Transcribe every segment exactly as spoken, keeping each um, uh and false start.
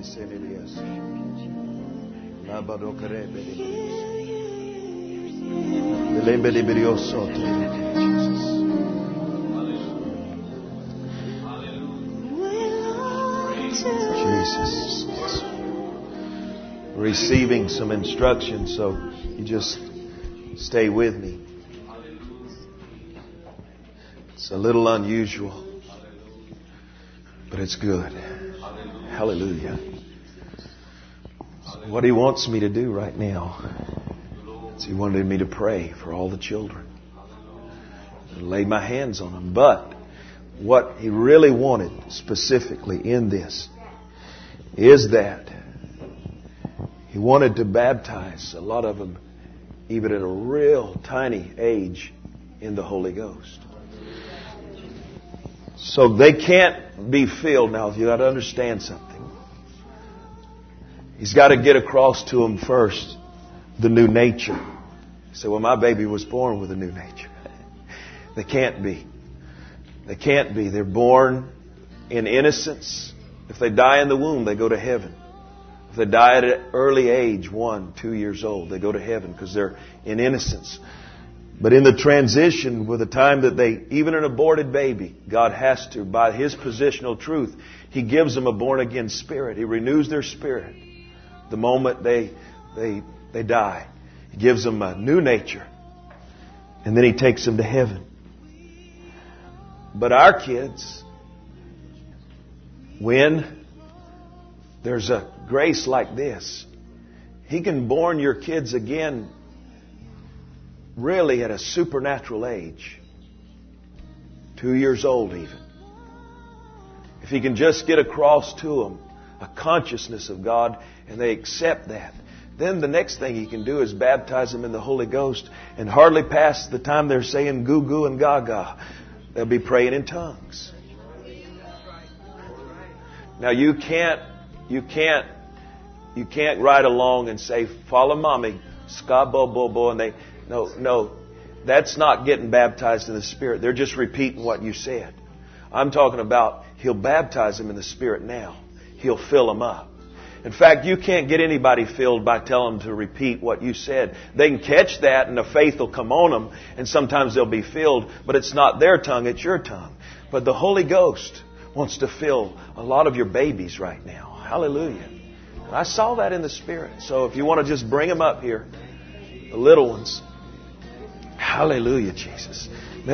Jesus. Receiving some instruction, so you just stay with me. It's a little unusual, but it's good. Hallelujah. What He wants me to do right now is He wanted me to pray for all the children and lay my hands on them. But what He really wanted specifically in this is that He wanted to baptize a lot of them even at a real tiny age in the Holy Ghost. So they can't be filled. Now, you got to understand something. He's got to get across to them first the new nature. You say, well, my baby was born with a new nature. They can't be. They can't be. They're born in innocence. If they die in the womb, they go to heaven. If they die at an early age, one, two years old, they go to heaven because they're in innocence. But in the transition, with the time that they, even an aborted baby, God has to, by His positional truth, He gives them a born-again spirit. He renews their spirit the moment they, they, they die. He gives them a new nature. And then He takes them to heaven. But our kids, when there's a grace like this, He can born your kids again really at a supernatural age. Two years old even. If He can just get across to them a consciousness of God and they accept that, then the next thing He can do is baptize them in the Holy Ghost, and hardly past the time they're saying goo goo and gaga, they'll be praying in tongues. Now you can't, you can't, you can't ride along and say, follow mommy, ska bo bo bo, and they, no, no, that's not getting baptized in the Spirit. They're just repeating what you said. I'm talking about He'll baptize them in the Spirit now. He'll fill them up. In fact, you can't get anybody filled by telling them to repeat what you said. They can catch that and the faith will come on them, and sometimes they'll be filled, but it's not their tongue, it's your tongue. But the Holy Ghost wants to fill a lot of your babies right now. Hallelujah. And I saw that in the Spirit. So if you want to just bring them up here, the little ones. Hallelujah, Jesus.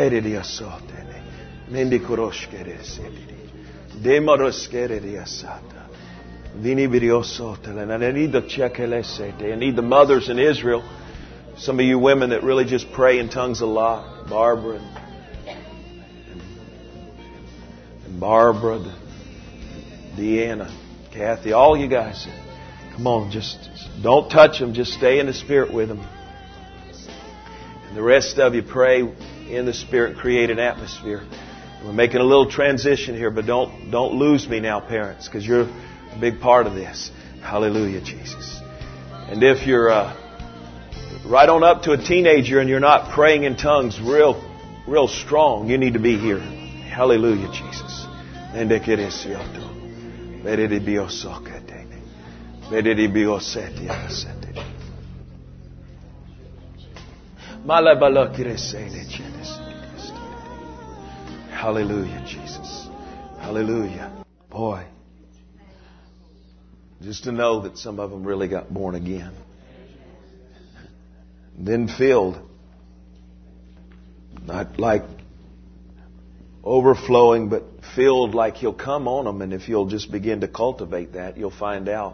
And I need the chekelesete. I need the mothers in Israel. Some of you women that really just pray in tongues a lot. Barbara and, and Barbara, Deanna, Kathy, all you guys. Come on, just don't touch them. Just stay in the Spirit with them. And the rest of you pray in the Spirit, create an atmosphere. We're making a little transition here, but don't don't lose me now, parents, because you're a big part of this. Hallelujah, Jesus. And if you're uh, right on up to a teenager and you're not praying in tongues real, real strong, you need to be here. Hallelujah, Jesus. Hallelujah, Jesus. Hallelujah. Boy, just to know that some of them really got born again. Then filled. Not like overflowing, but filled like He'll come on them. And if you'll just begin to cultivate that, you'll find out.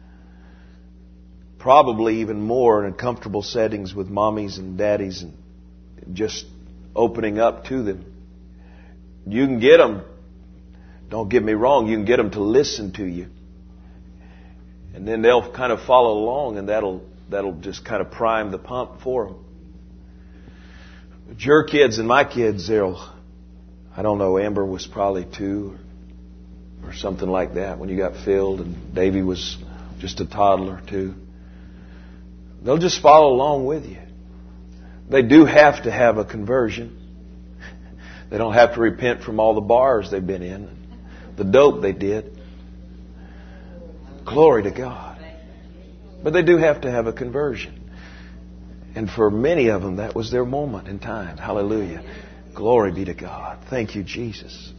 Probably even more in comfortable settings with mommies and daddies and just opening up to them. You can get them, don't get me wrong, you can get them to listen to you. And then they'll kind of follow along, and that'll that'll just kind of prime the pump for them. But your kids and my kids, they'll, I don't know, Amber was probably two or, or something like that when you got filled, and Davy was just a toddler too. They'll just follow along with you. They do have to have a conversion. They don't have to repent from all the bars they've been in, the dope they did. Glory to God. But they do have to have a conversion. And for many of them, that was their moment in time. Hallelujah. Glory be to God. Thank you, Jesus.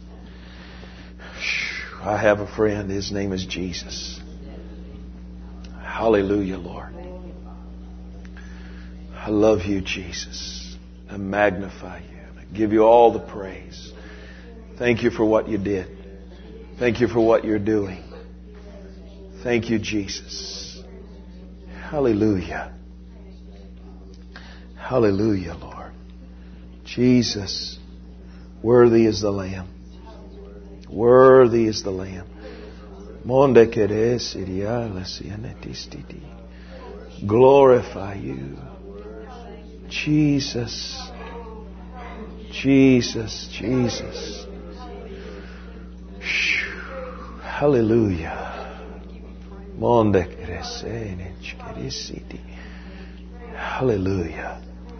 I have a friend. His name is Jesus. Hallelujah, Lord. I love you, Jesus. I magnify you. I give you all the praise. Thank you for what you did. Thank you for what you're doing. Thank you, Jesus. Hallelujah. Hallelujah, Lord. Jesus, worthy is the Lamb. Worthy is the Lamb. Glorify you. Jesus. Jesus. Jesus. Hallelujah. Hallelujah.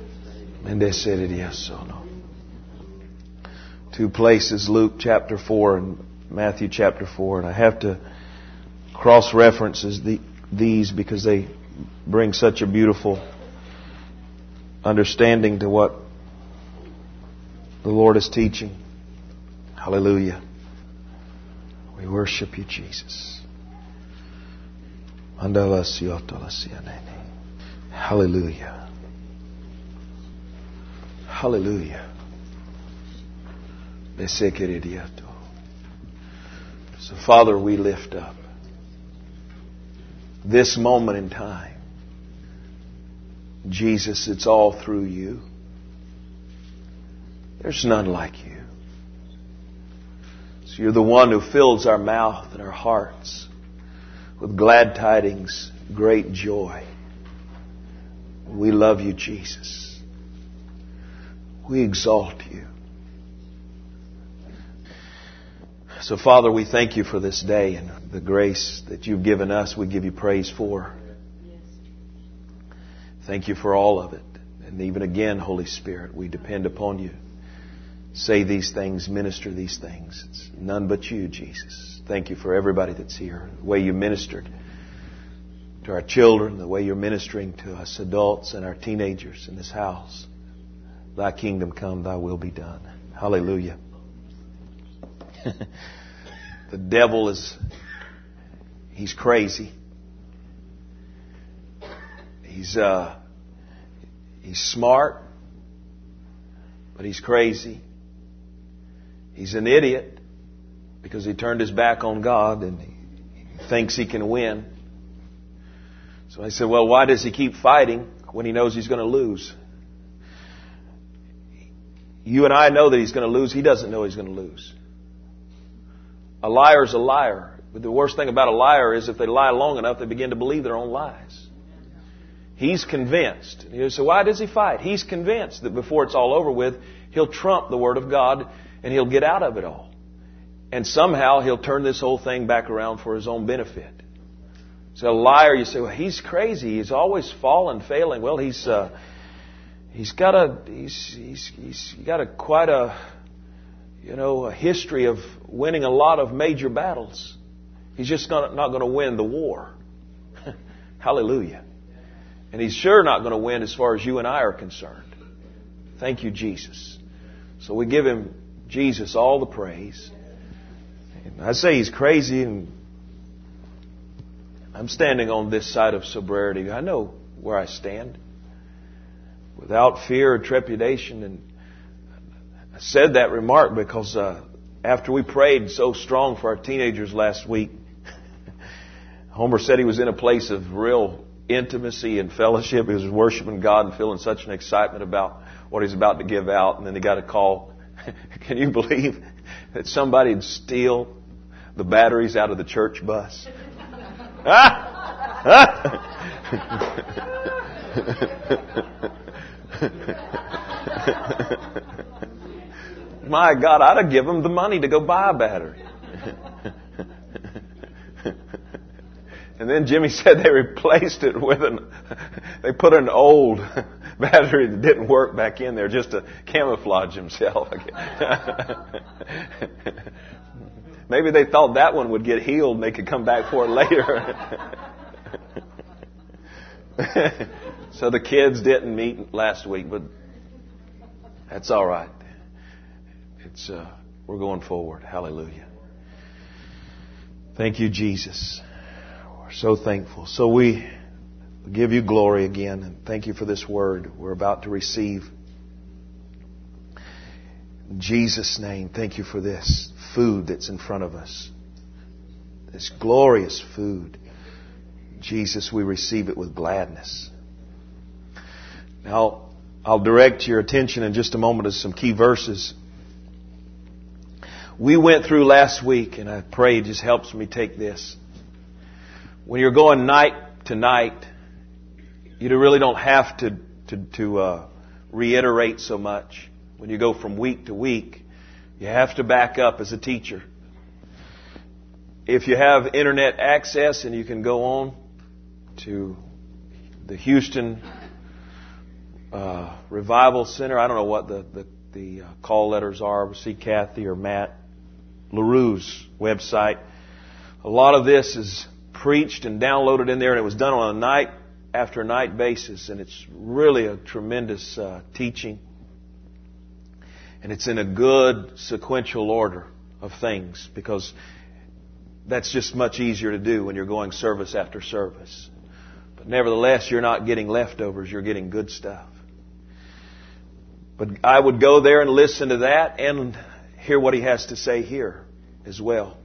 Two places, Luke chapter four and Matthew chapter four. And I have to cross-reference the, these because they bring such a beautiful understanding to what the Lord is teaching. Hallelujah. We worship you, Jesus. Hallelujah. Hallelujah. So, Father, we lift up this moment in time. Jesus, it's all through you. There's none like you. So you're the one who fills our mouth and our hearts with glad tidings, great joy. We love you, Jesus. We exalt you. So, Father, we thank you for this day and the grace that you've given us. We give you praise for. Thank you for all of it. And even again, Holy Spirit, we depend upon you. Say these things, minister these things. It's none but you, Jesus. Thank you for everybody that's here. The way you ministered to our children, the way you're ministering to us adults and our teenagers in this house. Thy kingdom come, thy will be done. Hallelujah. The devil is, he's crazy. He's, uh, he's smart, but he's crazy. He's an idiot because he turned his back on God and he thinks he can win. So I said, well, why does he keep fighting when he knows he's going to lose? You and I know that he's going to lose. He doesn't know he's going to lose. A liar is a liar. But the worst thing about a liar is if they lie long enough, they begin to believe their own lies. He's convinced. You say, why does he fight? He's convinced that before it's all over with, he'll trump the Word of God and he'll get out of it all. And somehow he'll turn this whole thing back around for his own benefit. So a liar, you say, well, he's crazy. He's always falling, failing. Well, he's uh, he's got a he's he's he's got a quite a you know a history of winning a lot of major battles. He's just not, not going to win the war. Hallelujah. And he's sure not going to win as far as you and I are concerned. Thank you, Jesus. So we give him, Jesus, all the praise. And I say he's crazy, and I'm standing on this side of sobriety. I know where I stand. Without fear or trepidation. And I said that remark because uh, after we prayed so strong for our teenagers last week, Homer said he was in a place of real intimacy and fellowship. He was worshiping God and feeling such an excitement about what he's about to give out. And then he got a call. Can you believe that somebody would steal the batteries out of the church bus? My God, I'd have given them the money to go buy a battery. And then Jimmy said they replaced it with an, they put an old battery that didn't work back in there just to camouflage himself. Maybe they thought that one would get healed and they could come back for it later. So the kids didn't meet last week, but that's all right. It's uh, we're going forward. Hallelujah. Thank you, Jesus. We're so thankful. So we give you glory again, and thank you for this word we're about to receive. In Jesus' name, thank you for this food that's in front of us. This glorious food. Jesus, we receive it with gladness. Now, I'll direct your attention in just a moment to some key verses. We went through last week, and I pray it just helps me take this. When you're going night to night, you really don't have to to, to uh, reiterate so much. When you go from week to week, you have to back up as a teacher. If you have internet access and you can go on to the Houston uh, Revival Center, I don't know what the, the, the uh, call letters are, see Kathy or Matt LaRue's website. A lot of this is preached and downloaded in there, and it was done on a night after night basis, and it's really a tremendous uh, teaching. And it's in a good sequential order of things, because that's just much easier to do when you're going service after service. But nevertheless, you're not getting leftovers, you're getting good stuff. But I would go there and listen to that and hear what he has to say here as well.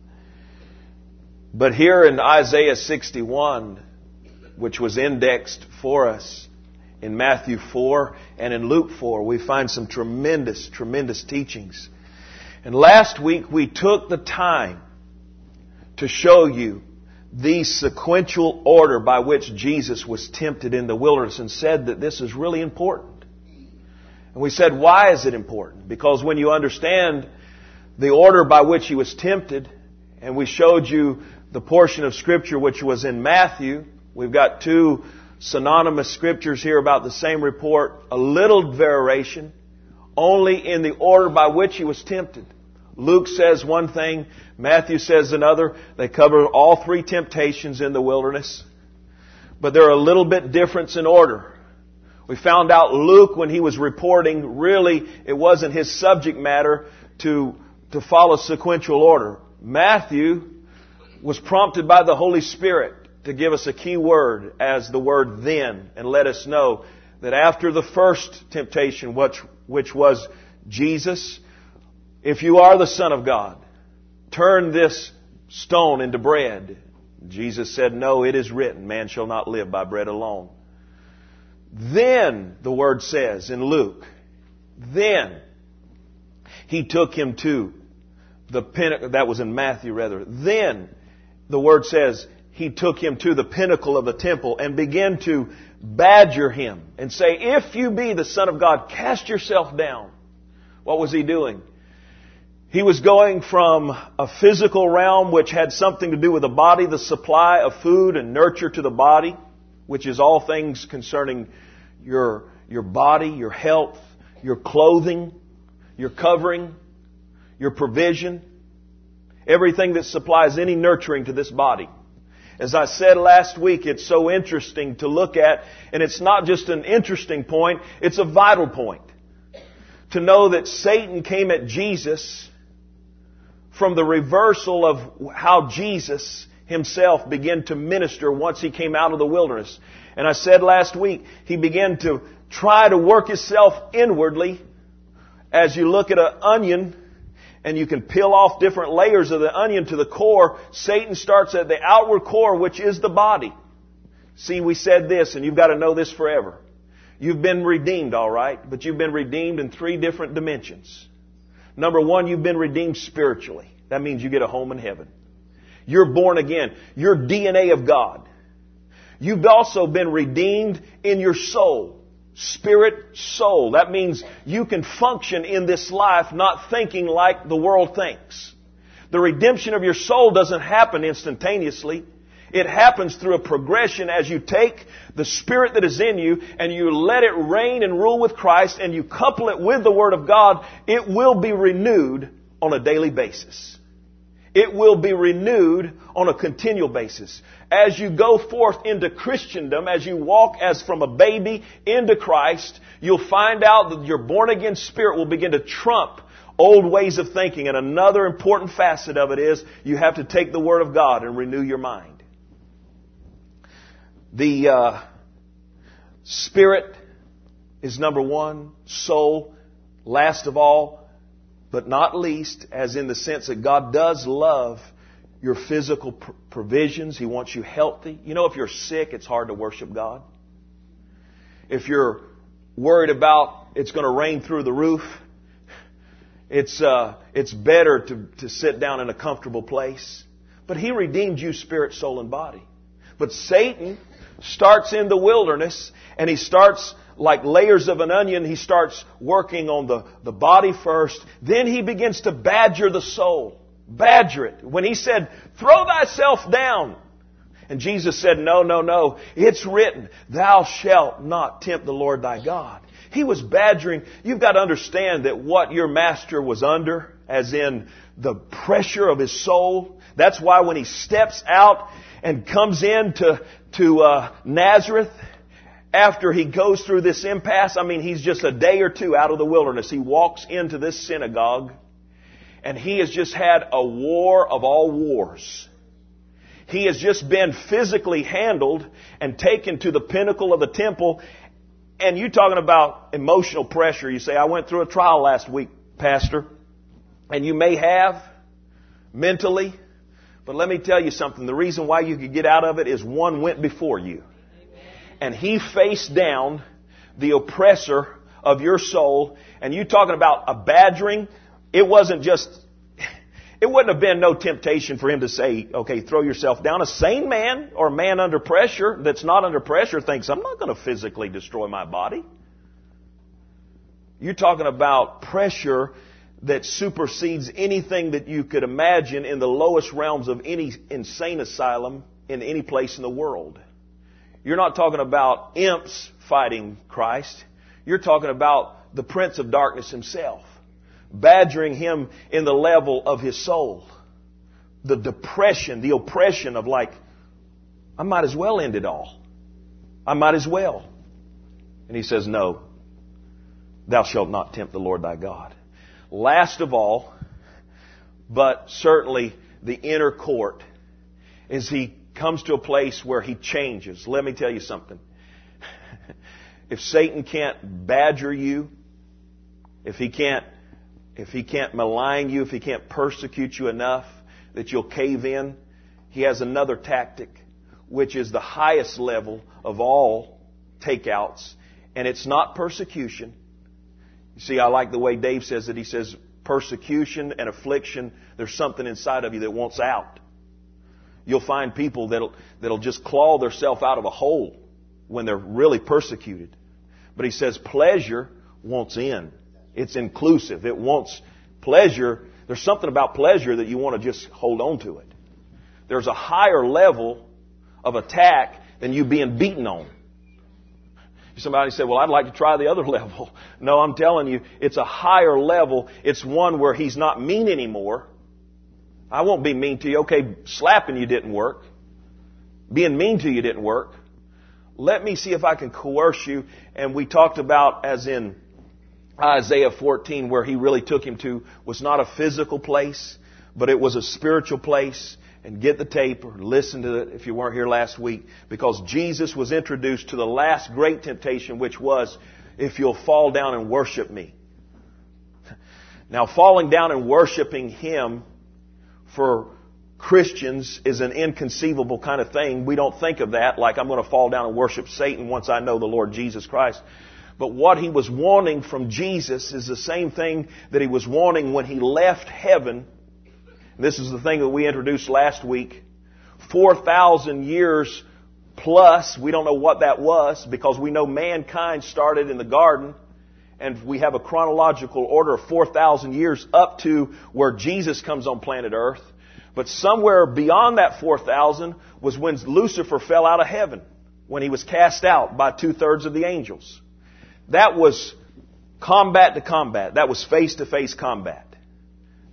But here in Isaiah sixty-one, which was indexed for us in Matthew four and in Luke four, we find some tremendous, tremendous teachings. And last week we took the time to show you the sequential order by which Jesus was tempted in the wilderness, and said that this is really important. And we said, why is it important? Because when you understand the order by which he was tempted, and we showed you the portion of Scripture which was in Matthew, we've got two synonymous Scriptures here about the same report, a little variation, only in the order by which he was tempted. Luke says one thing, Matthew says another. They cover all three temptations in the wilderness, but they're a little bit different in order. We found out Luke, when he was reporting, really it wasn't his subject matter to, to follow sequential order. Matthew was prompted by the Holy Spirit to give us a key word as the word then, and let us know that after the first temptation, which, which was Jesus, if you are the Son of God, turn this stone into bread. Jesus said, no, it is written, man shall not live by bread alone. Then, the Word says in Luke, then he took him to the pinnacle, that was in Matthew rather, then the Word says he took him to the pinnacle of the temple and began to badger him and say, if you be the Son of God, cast yourself down. What was he doing? He was going from a physical realm which had something to do with the body, the supply of food and nurture to the body, which is all things concerning your, your body, your health, your clothing, your covering, your provision, everything that supplies any nurturing to this body. As I said last week, it's so interesting to look at, and it's not just an interesting point, it's a vital point. To know that Satan came at Jesus from the reversal of how Jesus himself began to minister once he came out of the wilderness. And I said last week, he began to try to work himself inwardly. As you look at an onion, and you can peel off different layers of the onion to the core, Satan starts at the outward core, which is the body. See, we said this, and you've got to know this forever. You've been redeemed, all right, but you've been redeemed in three different dimensions. Number one, you've been redeemed spiritually. That means you get a home in heaven. You're born again. You're D N A of God. You've also been redeemed in your soul. Spirit, soul. That means you can function in this life not thinking like the world thinks. The redemption of your soul doesn't happen instantaneously. It happens through a progression as you take the Spirit that is in you and you let it reign and rule with Christ and you couple it with the Word of God. It will be renewed on a daily basis. It will be renewed on a continual basis. As you go forth into Christendom, as you walk as from a baby into Christ, you'll find out that your born-again spirit will begin to trump old ways of thinking. And another important facet of it is you have to take the Word of God and renew your mind. The uh, Spirit is number one. Soul, last of all, but not least, as in the sense that God does love your physical pr- provisions. He wants you healthy. You know, if you're sick, it's hard to worship God. If you're worried about it's going to rain through the roof, it's uh, it's better to, to sit down in a comfortable place. But He redeemed you spirit, soul, and body. But Satan starts in the wilderness, and he starts like layers of an onion. He starts working on the, the body first. Then he begins to badger the soul. Badger it. When He said, throw thyself down. And Jesus said, no, no, no. It's written, thou shalt not tempt the Lord thy God. He was badgering. You've got to understand that what your master was under, as in the pressure of his soul. That's why when he steps out and comes into to uh, Nazareth, after he goes through this impasse, I mean, he's just a day or two out of the wilderness. He walks into this synagogue, and he has just had a war of all wars. He has just been physically handled and taken to the pinnacle of the temple. And you talking about emotional pressure. You say, I went through a trial last week, Pastor. And you may have, mentally. But let me tell you something. The reason why you could get out of it is one went before you. And he faced down the oppressor of your soul. And you talking about a badgering. It wasn't just, it wouldn't have been no temptation for him to say, okay, throw yourself down. A sane man or a man under pressure that's not under pressure thinks, I'm not going to physically destroy my body. You're talking about pressure that supersedes anything that you could imagine in the lowest realms of any insane asylum in any place in the world. You're not talking about imps fighting Christ. You're talking about the Prince of Darkness himself, badgering him in the level of his soul. The depression, the oppression of like, I might as well end it all. I might as well. And he says, no, thou shalt not tempt the Lord thy God. Last of all, but certainly the inner court, is he comes to a place where he changes. Let me tell you something. If Satan can't badger you, if he can't, if he can't malign you, if he can't persecute you enough that you'll cave in, he has another tactic, which is the highest level of all takeouts, and it's not persecution. You see, I like the way Dave says it. He says, persecution and affliction, there's something inside of you that wants out. You'll find people that'll, that'll just claw themselves out of a hole when they're really persecuted. But he says pleasure wants in. It's inclusive. It wants pleasure. There's something about pleasure that you want to just hold on to it. There's a higher level of attack than you being beaten on. Somebody said, well, I'd like to try the other level. No, I'm telling you, it's a higher level. It's one where he's not mean anymore. I won't be mean to you. Okay, slapping you didn't work. Being mean to you didn't work. Let me see if I can coerce you. And we talked about, as in Isaiah fourteen, where he really took him to, was not a physical place, but it was a spiritual place. And get the tape or listen to it if you weren't here last week, because Jesus was introduced to the last great temptation, which was, if you'll fall down and worship me. Now, falling down and worshiping Him for Christians is an inconceivable kind of thing. We don't think of that like I'm going to fall down and worship Satan once I know the Lord Jesus Christ. But what He was wanting from Jesus is the same thing that He was wanting when He left heaven. This is the thing that we introduced last week. four thousand years plus, we don't know what that was, because we know mankind started in the garden, and we have a chronological order of four thousand years up to where Jesus comes on planet Earth. But somewhere beyond that four thousand was when Lucifer fell out of heaven, when he was cast out by two-thirds of the angels. That was combat to combat. That was face-to-face combat.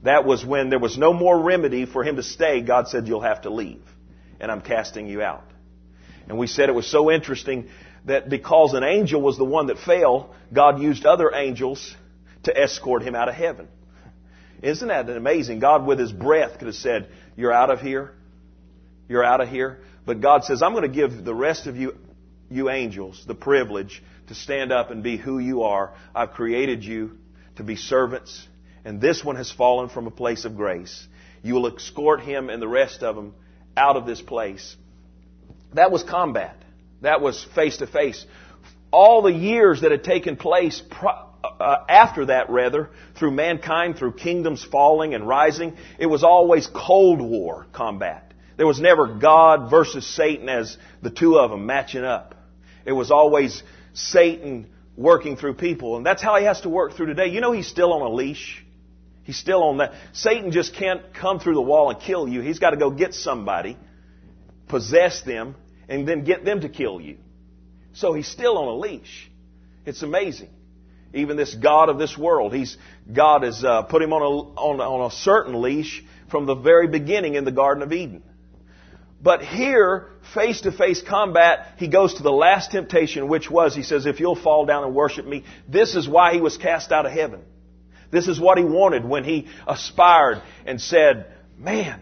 That was when there was no more remedy for him to stay. God said, you'll have to leave, and I'm casting you out. And we said it was so interesting that because an angel was the one that fell, God used other angels to escort him out of heaven. Isn't that amazing? God with His breath could have said, you're out of here. You're out of here. But God says, I'm going to give the rest of you, you angels, the privilege to stand up and be who you are. I've created you to be servants. And this one has fallen from a place of grace. You will escort him and the rest of them out of this place. That was combat. That was face to face. All the years that had taken place uh, after that, rather, through mankind, through kingdoms falling and rising, it was always Cold War combat. There was never God versus Satan as the two of them matching up. It was always Satan working through people. And that's how he has to work through today. You know he's still on a leash. He's still on that. Satan just can't come through the wall and kill you. He's got to go get somebody, possess them, and then get them to kill you. So he's still on a leash. It's amazing. Even this God of this world, he's God has uh, put him on a, on, on a certain leash from the very beginning in the Garden of Eden. But here, face-to-face combat, he goes to the last temptation, which was, he says, if you'll fall down and worship me, this is why he was cast out of heaven. This is what he wanted when he aspired and said, man,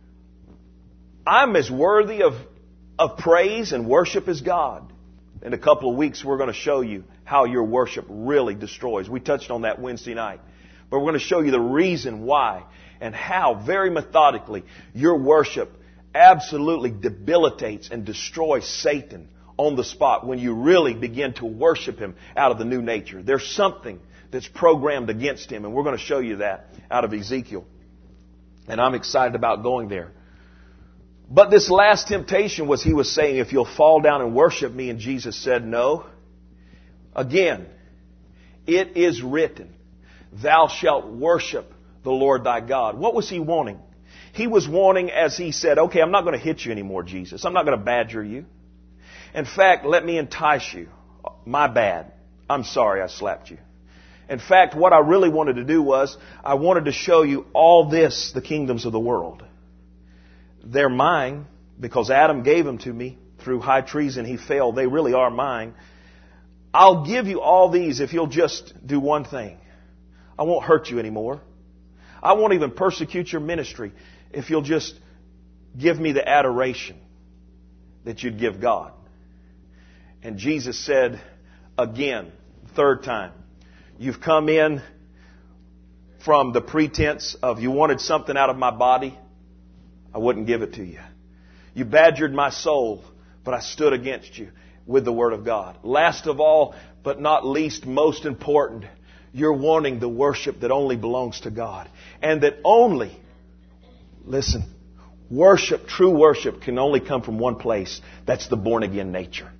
I'm as worthy of, of praise and worship as God. In a couple of weeks, we're going to show you how your worship really destroys. We touched on that Wednesday night. But we're going to show you the reason why and how, very methodically, your worship absolutely debilitates and destroys Satan on the spot when you really begin to worship him out of the new nature. There's something that's programmed against him, and we're going to show you that out of Ezekiel. And I'm excited about going there. But this last temptation was, he was saying, if you'll fall down and worship me, and Jesus said, no. Again, it is written, thou shalt worship the Lord thy God. What was he wanting? He was wanting, as he said, okay, I'm not going to hit you anymore, Jesus. I'm not going to badger you. In fact, let me entice you. My bad. I'm sorry I slapped you. In fact, what I really wanted to do was, I wanted to show you all this, the kingdoms of the world. They're mine because Adam gave them to me through high treason. He fell. They really are mine. I'll give you all these if you'll just do one thing. I won't hurt you anymore. I won't even persecute your ministry if you'll just give me the adoration that you'd give God. And Jesus said again, third time, you've come in from the pretense of you wanted something out of my body. I wouldn't give it to you. You badgered my soul, but I stood against you with the Word of God. Last of all, but not least, most important, you're wanting the worship that only belongs to God. And that only, listen, worship, true worship can only come from one place. That's the born-again nature.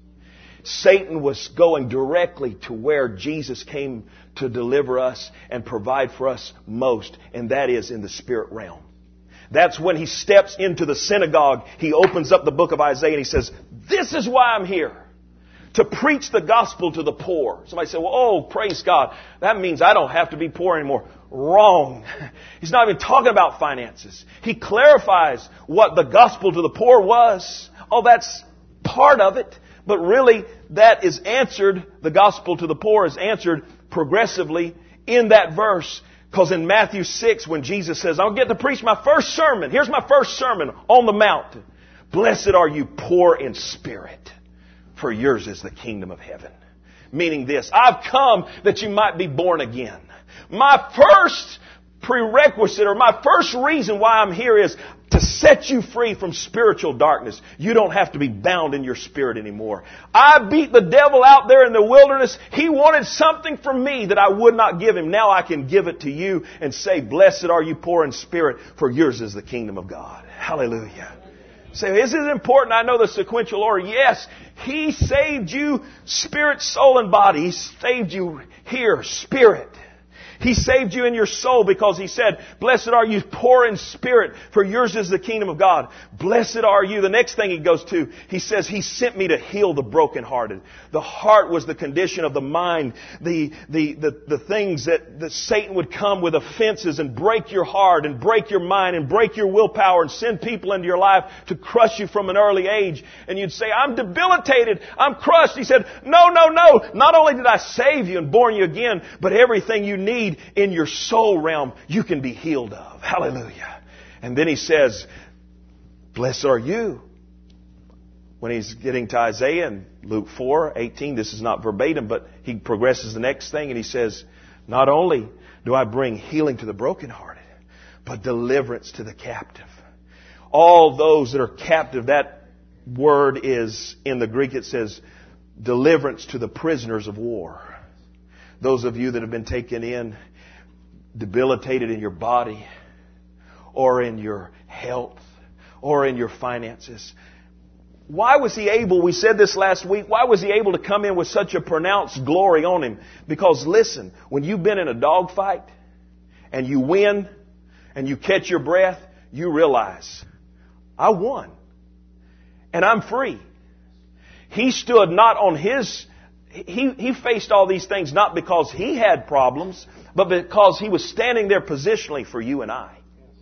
Satan was going directly to where Jesus came to deliver us and provide for us most, and that is in the spirit realm. That's when he steps into the synagogue. He opens up the book of Isaiah and he says, this is why I'm here. To preach the gospel to the poor. Somebody say, well, oh, praise God. That means I don't have to be poor anymore. Wrong. He's not even talking about finances. He clarifies what the gospel to the poor was. Oh, that's part of it. But really, that is answered, the gospel to the poor is answered progressively in that verse. Because in Matthew six, when Jesus says, I'll get to preach my first sermon. Here's my first sermon on the mount. Blessed are you poor in spirit, for yours is the kingdom of heaven. Meaning this, I've come that you might be born again. My first prerequisite or my first reason why I'm here is to set you free from spiritual darkness. You don't have to be bound in your spirit anymore. I beat the devil out there in the wilderness. He wanted something from me that I would not give him. Now I can give it to you and say, blessed are you poor in spirit, for yours is the kingdom of God. Hallelujah. Say, is it important? I know the sequential order. Yes, He saved you spirit, soul, and body. He saved you here, spirit. He saved you in your soul because He said, blessed are you poor in spirit, for yours is the kingdom of God. Blessed are you. The next thing He goes to, He says, He sent me to heal the brokenhearted. The heart was the condition of the mind, the, the, the, the things that, that Satan would come with offenses and break your heart and break your mind and break your willpower and send people into your life to crush you from an early age. And you'd say, I'm debilitated. I'm crushed. He said, no, no, no. Not only did I save you and born you again, but everything you need in your soul realm, you can be healed of. Hallelujah. And then He says, blessed are you. When He's getting to Isaiah in Luke four eighteen, this is not verbatim, but He progresses the next thing and He says, not only do I bring healing to the brokenhearted, but deliverance to the captive. All those that are captive, that word is, in the Greek it says, deliverance to the prisoners of war. Those of you that have been taken in, debilitated in your body, or in your health, or in your finances. Why was He able, we said this last week, why was He able to come in with such a pronounced glory on Him? Because listen, when you've been in a dogfight, and you win, and you catch your breath, you realize, I won. And I'm free. He stood not on His... He, he faced all these things not because He had problems, but because He was standing there positionally for you and I.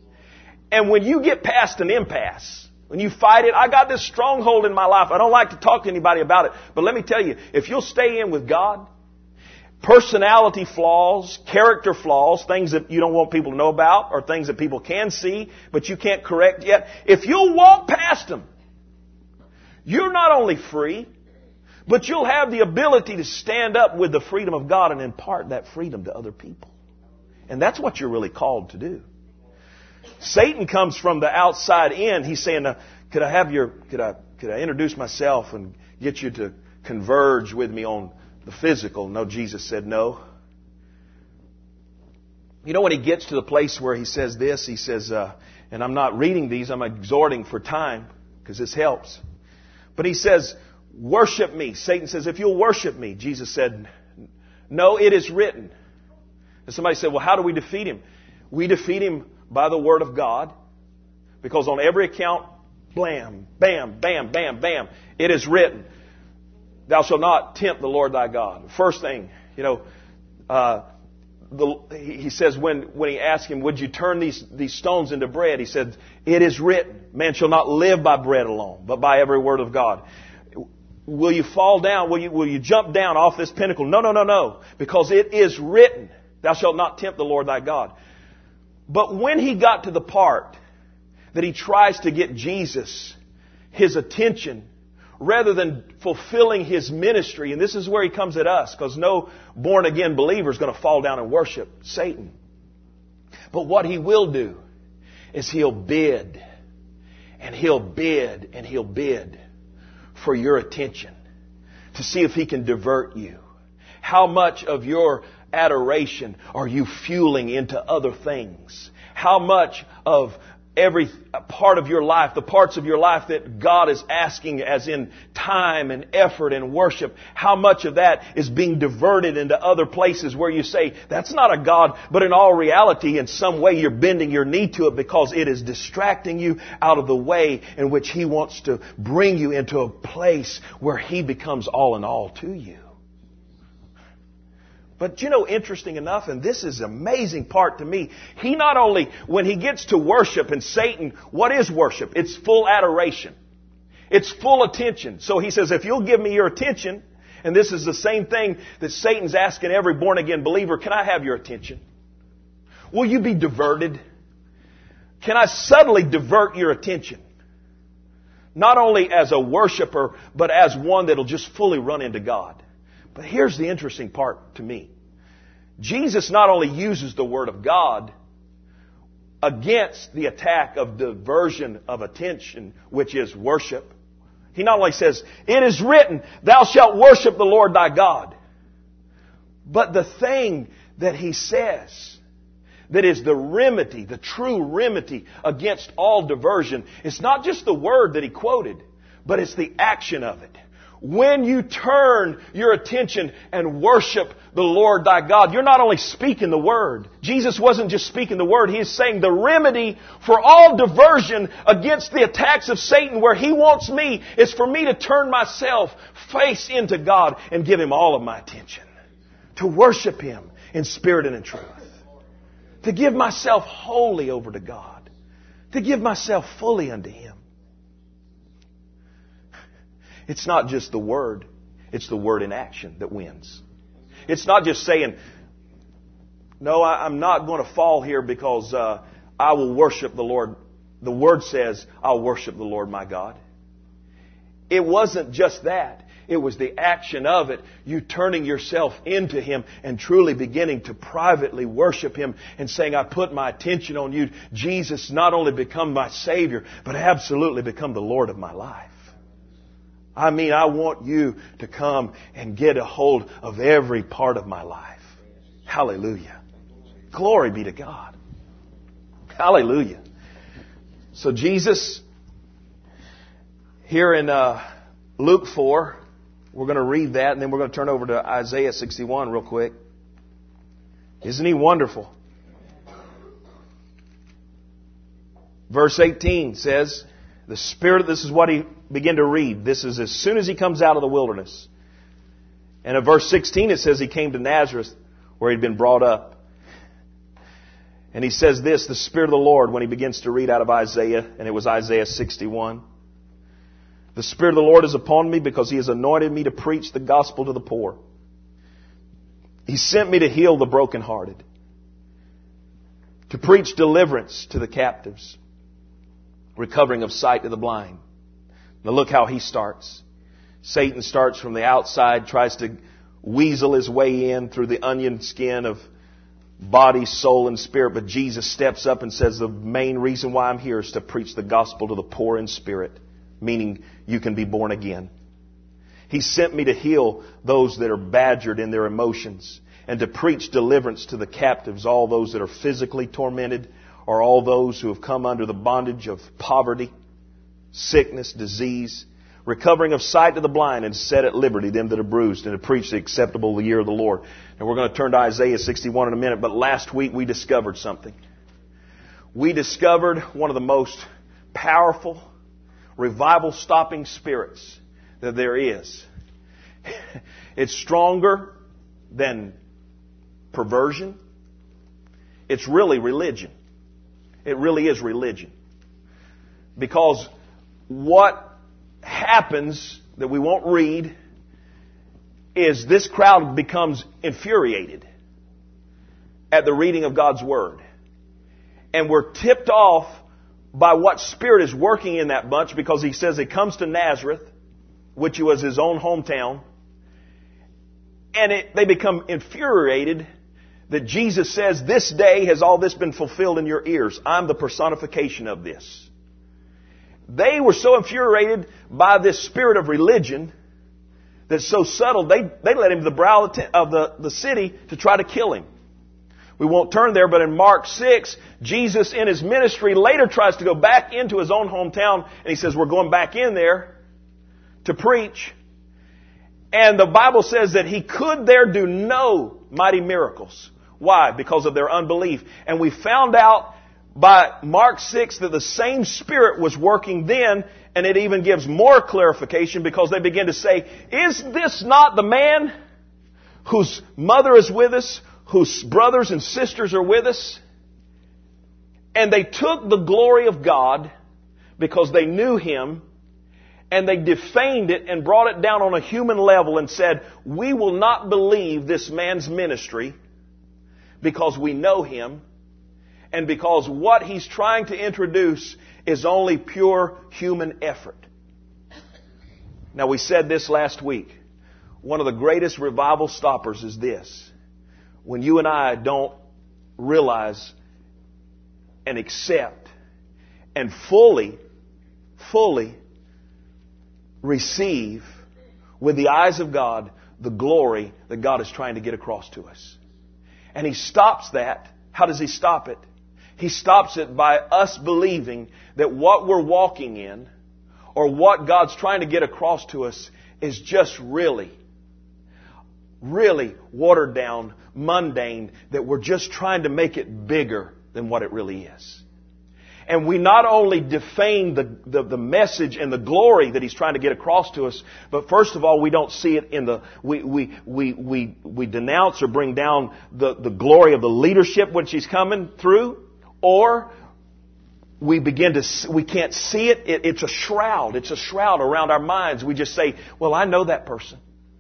And when you get past an impasse, when you fight it, I got this stronghold in my life. I don't like to talk to anybody about it. But let me tell you, if you'll stay in with God, personality flaws, character flaws, things that you don't want people to know about, or things that people can see, but you can't correct yet. If you'll walk past them, you're not only free, but you'll have the ability to stand up with the freedom of God and impart that freedom to other people. And that's what you're really called to do. Satan comes from the outside in. He's saying, uh, could I have your, could I, could I introduce myself and get you to converge with me on the physical? No, Jesus said no. You know, when He gets to the place where He says this, He says, uh, and I'm not reading these, I'm exhorting for time, because this helps. But He says, worship me. Satan says, if you'll worship me. Jesus said, no, it is written. And somebody said, well, how do we defeat him? We defeat him by the Word of God. Because on every account, blam, bam, bam, bam, bam, it is written, thou shalt not tempt the Lord thy God. First thing, you know, uh, the, he says when, when he asked him, would you turn these, these stones into bread? He said, it is written, man shall not live by bread alone, but by every word of God. Will you fall down? Will you, will you jump down off this pinnacle? No, no, no, no. Because it is written, thou shalt not tempt the Lord thy God. But when he got to the part that he tries to get Jesus, his attention, rather than fulfilling his ministry, and this is where he comes at us, because no born-again believer is going to fall down and worship Satan. But what he will do is he'll bid, and he'll bid, and he'll bid for your attention to see if he can divert you. How much of your adoration are you fueling into other things? How much of every part of your life, the parts of your life that God is asking, as in time and effort and worship, how much of that is being diverted into other places where you say, that's not a God, but in all reality, in some way you're bending your knee to it because it is distracting you out of the way in which He wants to bring you into a place where He becomes all in all to you. But you know, interesting enough, and this is an amazing part to me, he not only, when he gets to worship, and Satan, what is worship? It's full adoration. It's full attention. So he says, if you'll give me your attention, and this is the same thing that Satan's asking every born-again believer, can I have your attention? Will you be diverted? Can I subtly divert your attention? Not only as a worshiper, but as one that'll just fully run into God. But here's the interesting part to me. Jesus not only uses the Word of God against the attack of diversion of attention, which is worship. He not only says, it is written, thou shalt worship the Lord thy God. But the thing that he says that is the remedy, the true remedy against all diversion, it's not just the word that he quoted, but it's the action of it. When you turn your attention and worship the Lord thy God, you're not only speaking the Word. Jesus wasn't just speaking the Word. He is saying the remedy for all diversion against the attacks of Satan, where he wants me, is for me to turn myself face into God and give Him all of my attention. To worship Him in spirit and in truth. To give myself wholly over to God. To give myself fully unto Him. It's not just the Word. It's the Word in action that wins. It's not just saying, no, I, I'm not going to fall here because uh, I will worship the Lord. The Word says, I'll worship the Lord my God. It wasn't just that. It was the action of it. You turning yourself into Him and truly beginning to privately worship Him and saying, I put my attention on You. Jesus, not only become my Savior, but absolutely become the Lord of my life. I mean, I want You to come and get a hold of every part of my life. Hallelujah. Glory be to God. Hallelujah. So Jesus, here in uh, Luke four, we're going to read that and then we're going to turn over to Isaiah sixty-one real quick. Isn't He wonderful? Verse eighteen says, the Spirit, this is what He began to read. This is as soon as He comes out of the wilderness. And in verse sixteen it says He came to Nazareth where He'd been brought up. And He says this, the Spirit of the Lord, when He begins to read out of Isaiah, and it was Isaiah sixty-one. The Spirit of the Lord is upon me because He has anointed me to preach the gospel to the poor. He sent me to heal the brokenhearted, to preach deliverance to the captives, recovering of sight to the blind. Now look how he starts. Satan starts from the outside, tries to weasel his way in through the onion skin of body, soul, and spirit. But Jesus steps up and says, the main reason why I'm here is to preach the gospel to the poor in spirit, meaning you can be born again. He sent me to heal those that are badgered in their emotions and to preach deliverance to the captives, all those that are physically tormented or all those who have come under the bondage of poverty, sickness, disease, recovering of sight to the blind, and set at liberty them that are bruised, and to preach the acceptable year of the Lord. And we're going to turn to Isaiah sixty-one in a minute, but last week we discovered something. We discovered one of the most powerful revival-stopping spirits that there is. It's stronger than perversion. It's really religion. It really is religion. Because what happens that we won't read is this crowd becomes infuriated at the reading of God's Word. And we're tipped off by what spirit is working in that bunch, because he says it comes to Nazareth, which was his own hometown. And it, they become infuriated that Jesus says, this day has all this been fulfilled in your ears. I'm the personification of this. They were so infuriated by this spirit of religion that's so subtle, they, they led him to the brow of, the, of the, the city to try to kill him. We won't turn there, but in Mark six, Jesus in His ministry later tries to go back into His own hometown, and He says, we're going back in there to preach. And the Bible says that He could there do no mighty miracles. Why? Because of their unbelief. And we found out by Mark six that the same Spirit was working then, and it even gives more clarification because they begin to say, is this not the man whose mother is with us, whose brothers and sisters are with us? And they took the glory of God because they knew Him, and they defamed it and brought it down on a human level and said, we will not believe this man's ministry because we know him and because what he's trying to introduce is only pure human effort. Now, we said this last week. One of the greatest revival stoppers is this. When you and I don't realize and accept and fully, fully receive with the eyes of God the glory that God is trying to get across to us. And He stops that. How does He stop it? He stops it by us believing that what we're walking in or what God's trying to get across to us is just really, really watered down, mundane, that we're just trying to make it bigger than what it really is. And we not only defame the, the, the message and the glory that He's trying to get across to us, but first of all, we don't see it in the, we, we, we, we, we denounce or bring down the, the glory of the leadership which He's coming through, or we begin to, we can't see it. it. It's a shroud. It's a shroud around our minds. We just say, well, I know that person.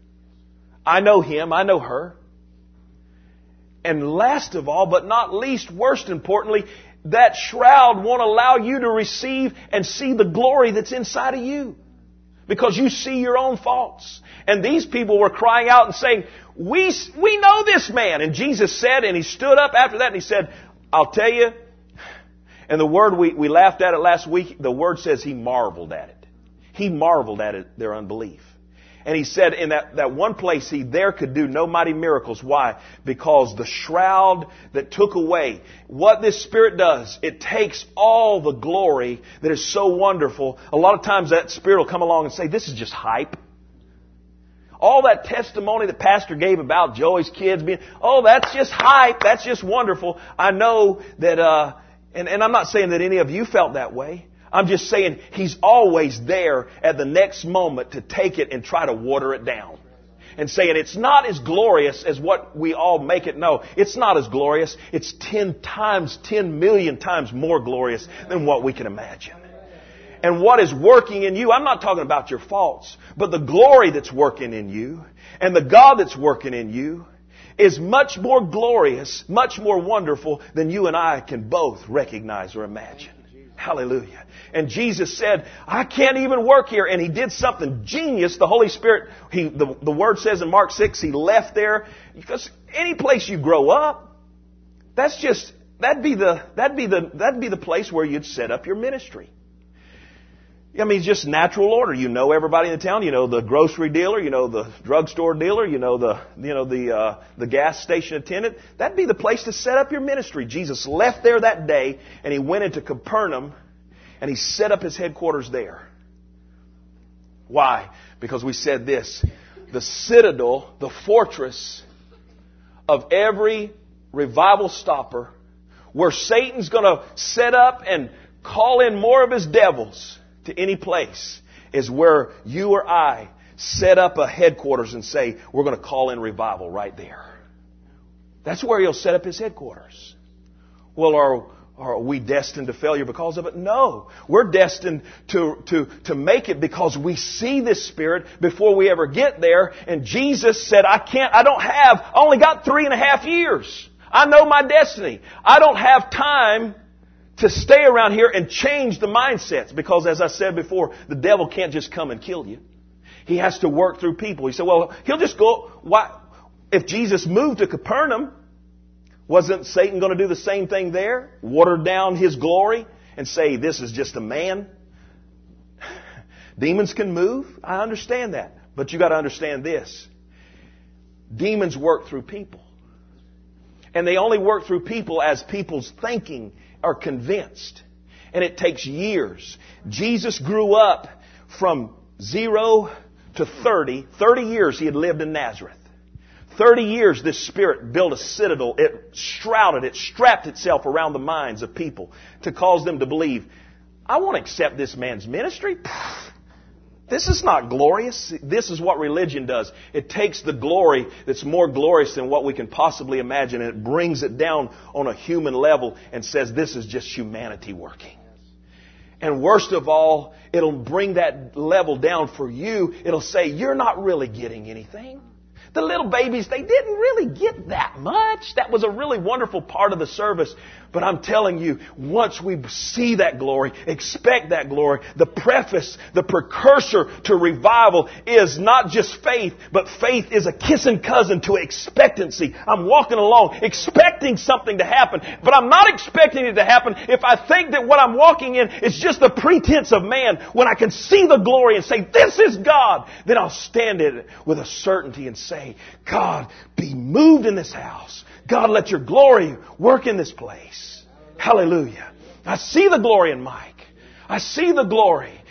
I know him. I know her. And last of all, but not least, worst importantly, that shroud won't allow you to receive and see the glory that's inside of you. Because you see your own faults. And these people were crying out and saying, we, we know this man. And Jesus said, and He stood up after that and He said, I'll tell you, and the word, we, we laughed at it last week, the word says He marveled at it. He marveled at it, their unbelief. And He said in that, that one place He there could do no mighty miracles. Why? Because the shroud that took away, what this Spirit does, it takes all the glory that is so wonderful. A lot of times that Spirit will come along and say, this is just hype. All that testimony that Pastor gave about Joey's kids being, oh, that's just hype. That's just wonderful. I know that, uh, and, and I'm not saying that any of you felt that way. I'm just saying He's always there at the next moment to take it and try to water it down. And saying it's not as glorious as what we all make it. No, it's not as glorious. It's ten times, ten million times more glorious than what we can imagine. And what is working in you, I'm not talking about your faults, but the glory that's working in you and the God that's working in you is much more glorious, much more wonderful than you and I can both recognize or imagine. Hallelujah. And Jesus said, I can't even work here. And He did something genius. The Holy Spirit, he, the, the Word says in Mark six, He left there. Because any place you grow up, that's just, that'd be the, that'd be the, that'd be the place where you'd set up your ministry. I mean, it's just natural order. You know everybody in the town. You know the grocery dealer. You know the drugstore dealer. You know the, you know the, uh, the gas station attendant. That'd be the place to set up your ministry. Jesus left there that day and He went into Capernaum and He set up His headquarters there. Why? Because we said this. The citadel, the fortress of every revival stopper, where Satan's going to set up and call in more of his devils to any place, is where you or I set up a headquarters and say, we're going to call in revival right there. That's where He'll set up His headquarters. Well, are, are we destined to failure because of it? No. We're destined to, to, to make it because we see this Spirit before we ever get there. And Jesus said, I can't, I don't have, I only got three and a half years. I know my destiny. I don't have time to stay around here and change the mindsets. Because as I said before, the devil can't just come and kill you. He has to work through people. He said, well, he'll just go. Why? If Jesus moved to Capernaum, wasn't Satan going to do the same thing there? Water down His glory and say, this is just a man? Demons can move. I understand that. But you got to understand this. Demons work through people. And they only work through people as people's thinking are convinced. And it takes years. Jesus grew up from zero to thirty. Thirty years He had lived in Nazareth. Thirty years this Spirit built a citadel. It shrouded, it strapped itself around the minds of people to cause them to believe, I won't accept this man's ministry. This is not glorious. This is what religion does. It takes the glory that's more glorious than what we can possibly imagine, and it brings it down on a human level and says this is just humanity working. And worst of all, it'll bring that level down for you. It'll say, you're not really getting anything. The little babies, they didn't really get that much. That was a really wonderful part of the service. But I'm telling you, once we see that glory, expect that glory, the preface, the precursor to revival is not just faith, but faith is a kissing cousin to expectancy. I'm walking along expecting something to happen, but I'm not expecting it to happen if I think that what I'm walking in is just the pretense of man. When I can see the glory and say, this is God, then I'll stand in it with a certainty and say, God, be moved in this house. God, let your glory work in this place. Hallelujah. I see the glory in Mike. I see the glory.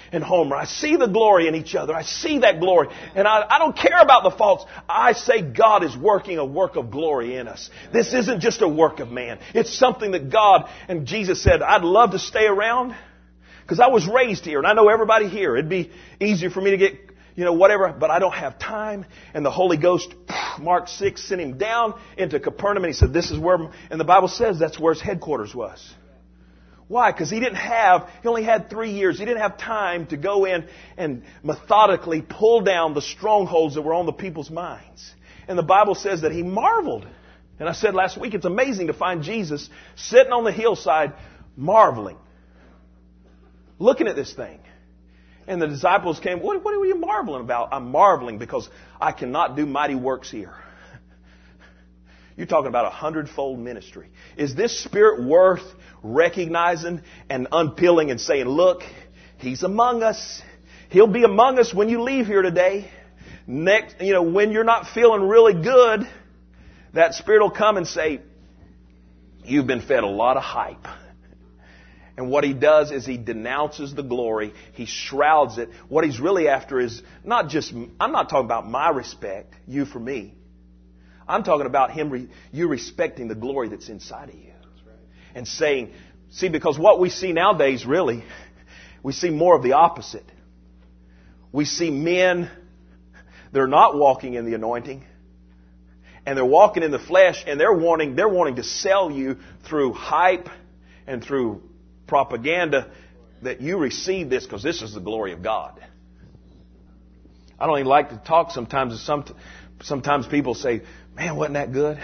and Homer. I see the glory in each other. I see that glory. And I, I don't care about the faults. I say God is working a work of glory in us. This isn't just a work of man. It's something that God, and Jesus said, I'd love to stay around because I was raised here and I know everybody here. It'd be easier for me to get, you know, whatever, but I don't have time. And the Holy Ghost, Mark six, sent him down into Capernaum and he said, this is where, and the Bible says that's where his headquarters was. Why? Because he didn't have, he only had three years. He didn't have time to go in and methodically pull down the strongholds that were on the people's minds. And the Bible says that he marveled. And I said last week, it's amazing to find Jesus sitting on the hillside marveling, looking at this thing. And the disciples came, what, what are you marveling about? I'm marveling because I cannot do mighty works here. You're talking about a hundredfold ministry. Is this Spirit worth recognizing and unpeeling and saying, look, He's among us. He'll be among us when you leave here today. Next, you know, when you're not feeling really good, that Spirit will come and say, you've been fed a lot of hype. And what He does is He denounces the glory. He shrouds it. What He's really after is not just, I'm not talking about my respect, you for me. I'm talking about Him, you respecting the glory that's inside of you. That's right. And saying, see, because what we see nowadays, really, we see more of the opposite. We see men, they're not walking in the anointing. And they're walking in the flesh, and they're wanting, they're wanting to sell you through hype and through propaganda that you receive this because this is the glory of God. I don't even like to talk sometimes. Sometimes people say, man, wasn't that good?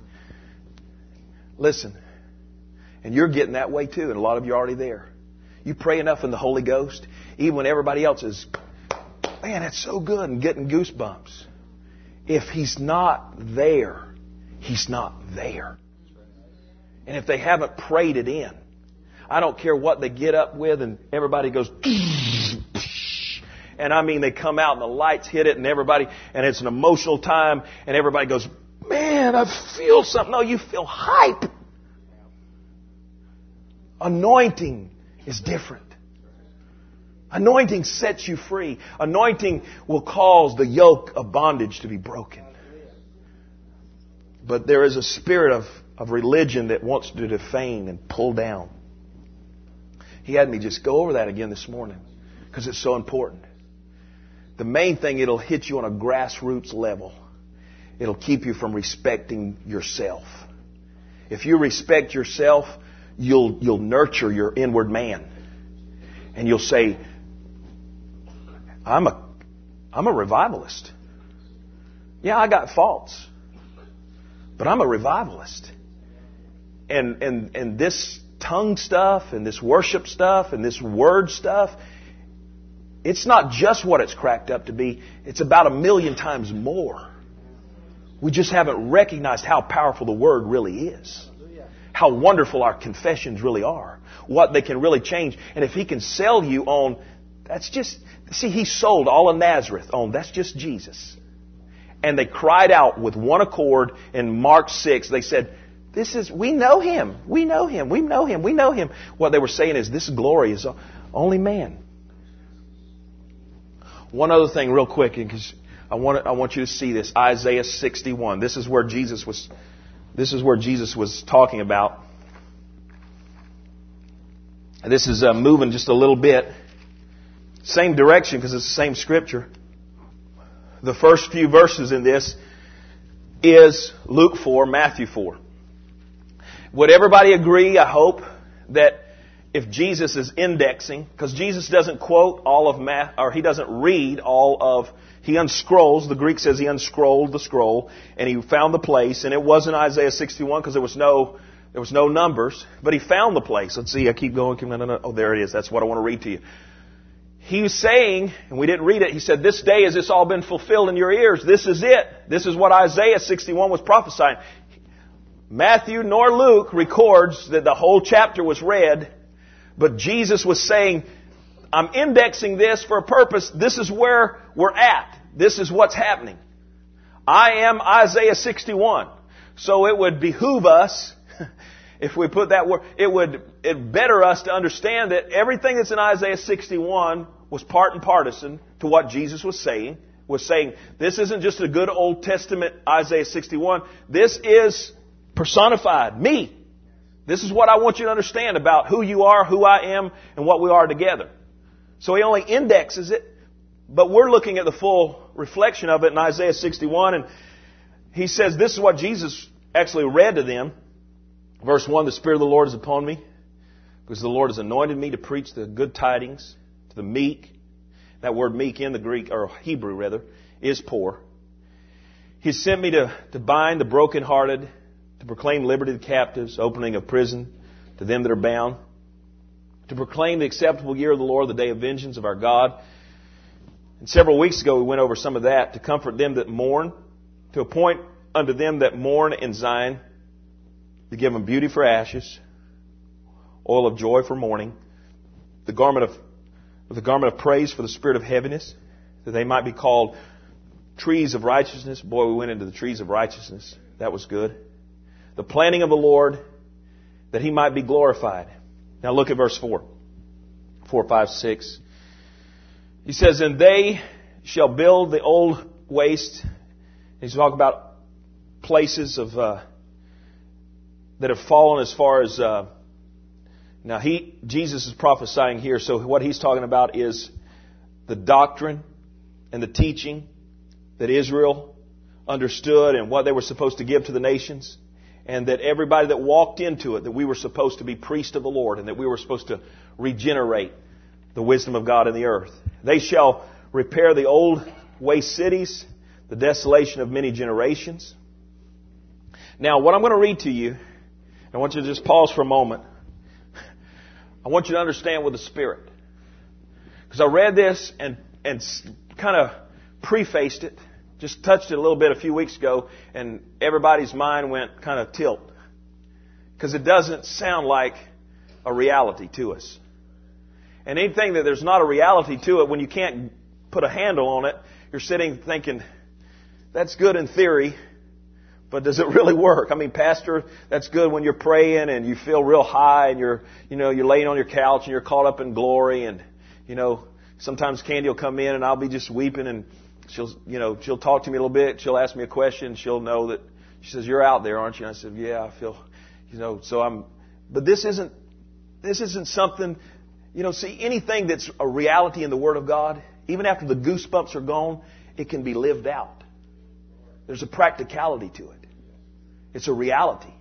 Listen, and you're getting that way too, and a lot of you are already there. You pray enough in the Holy Ghost, even when everybody else is, man, that's so good, and getting goosebumps. If He's not there, He's not there. And if they haven't prayed it in, I don't care what they get up with, and everybody goes, and I mean they come out and the lights hit it, and everybody, and it's an emotional time, and everybody goes, man, I feel something. No, you feel hype. Anointing is different. Anointing sets you free. Anointing will cause the yoke of bondage to be broken. But there is a spirit of, of religion that wants to defame and pull down. He had me just go over that again this morning because it's so important. The main thing, it'll hit you on a grassroots level. It'll keep you from respecting yourself. If you respect yourself, you'll you'll nurture your inward man. And you'll say, I'm a I'm a revivalist. Yeah, I got faults. But I'm a revivalist. And and and this tongue stuff and this worship stuff and this word stuff, it's not just what it's cracked up to be. It's about a million times more. We just haven't recognized how powerful the Word really is. How wonderful our confessions really are. What they can really change. And if He can sell you on, that's just, see, He sold all of Nazareth on, that's just Jesus. And they cried out with one accord in Mark six. They said, this is, we know Him. We know Him. We know Him. We know Him. What they were saying is, this glory is only man. One other thing real quick, because I want, I want you to see this. Isaiah sixty-one. This is where Jesus was, this is where Jesus was talking about. And this is uh, moving just a little bit. Same direction because it's the same scripture. The first few verses in this is Luke four, Matthew four. Would everybody agree, I hope, that if Jesus is indexing, because Jesus doesn't quote all of Math, or He doesn't read all of, He unscrolls, the Greek says He unscrolled the scroll, and He found the place, and it wasn't Isaiah sixty-one because there was no, there was no numbers, but He found the place. Let's see, I keep going, no, no, no. Oh, there it is. That's what I want to read to you. He was saying, and we didn't read it, He said, this day has this all been fulfilled in your ears. This is it. This is what Isaiah sixty-one was prophesying. Matthew nor Luke records that the whole chapter was read, but Jesus was saying, I'm indexing this for a purpose. This is where we're at. This is what's happening. I am Isaiah sixty-one. So it would behoove us, if we put that word, it would it better us to understand that everything that's in Isaiah sixty-one was part and partisan to what Jesus was saying, was saying, this isn't just a good Old Testament Isaiah sixty-one. This is personified, me. This is what I want you to understand about who you are, who I am, and what we are together. So he only indexes it, but we're looking at the full reflection of it in Isaiah sixty-one, and he says this is what Jesus actually read to them. Verse one, the Spirit of the Lord is upon me, because the Lord has anointed me to preach the good tidings to the meek. That word meek in the Greek, or Hebrew rather, is poor. He sent me to, to bind the brokenhearted, to proclaim liberty to the captives, opening of prison to them that are bound, to proclaim the acceptable year of the Lord, the day of vengeance of our God. And several weeks ago we went over some of that, to comfort them that mourn, to appoint unto them that mourn in Zion, to give them beauty for ashes, oil of joy for mourning, the garment of the garment of praise for the spirit of heaviness, that they might be called trees of righteousness. Boy, we went into the trees of righteousness. That was good. The planting of the Lord, that He might be glorified. Now look at verse four. Four, five, six. He says, and they shall build the old waste. He's talking about places of uh, that have fallen as far as... Uh, Now, he, Jesus is prophesying here, so what he's talking about is the doctrine and the teaching that Israel understood and what they were supposed to give to the nations, and that everybody that walked into it, that we were supposed to be priests of the Lord, and that we were supposed to regenerate the wisdom of God in the earth. They shall repair the old waste cities, the desolation of many generations. Now, what I'm going to read to you, I want you to just pause for a moment. I want you to understand with the Spirit. Because I read this and, and kind of prefaced it, just touched it a little bit a few weeks ago, and everybody's mind went kind of tilt. Because it doesn't sound like a reality to us. And anything that there's not a reality to it, when you can't put a handle on it, you're sitting thinking, that's good in theory, but does it really work? I mean, Pastor, that's good when you're praying and you feel real high and you're, you know, you're laying on your couch and you're caught up in glory, and, you know, sometimes Candy will come in and I'll be just weeping, and she'll, you know, she'll talk to me a little bit. She'll ask me a question. She'll know that, she says, you're out there, aren't you? And I said, yeah, I feel, you know, so I'm, but this isn't, this isn't something, you know, see, anything that's a reality in the Word of God, even after the goosebumps are gone, it can be lived out. There's a practicality to it. It's a reality.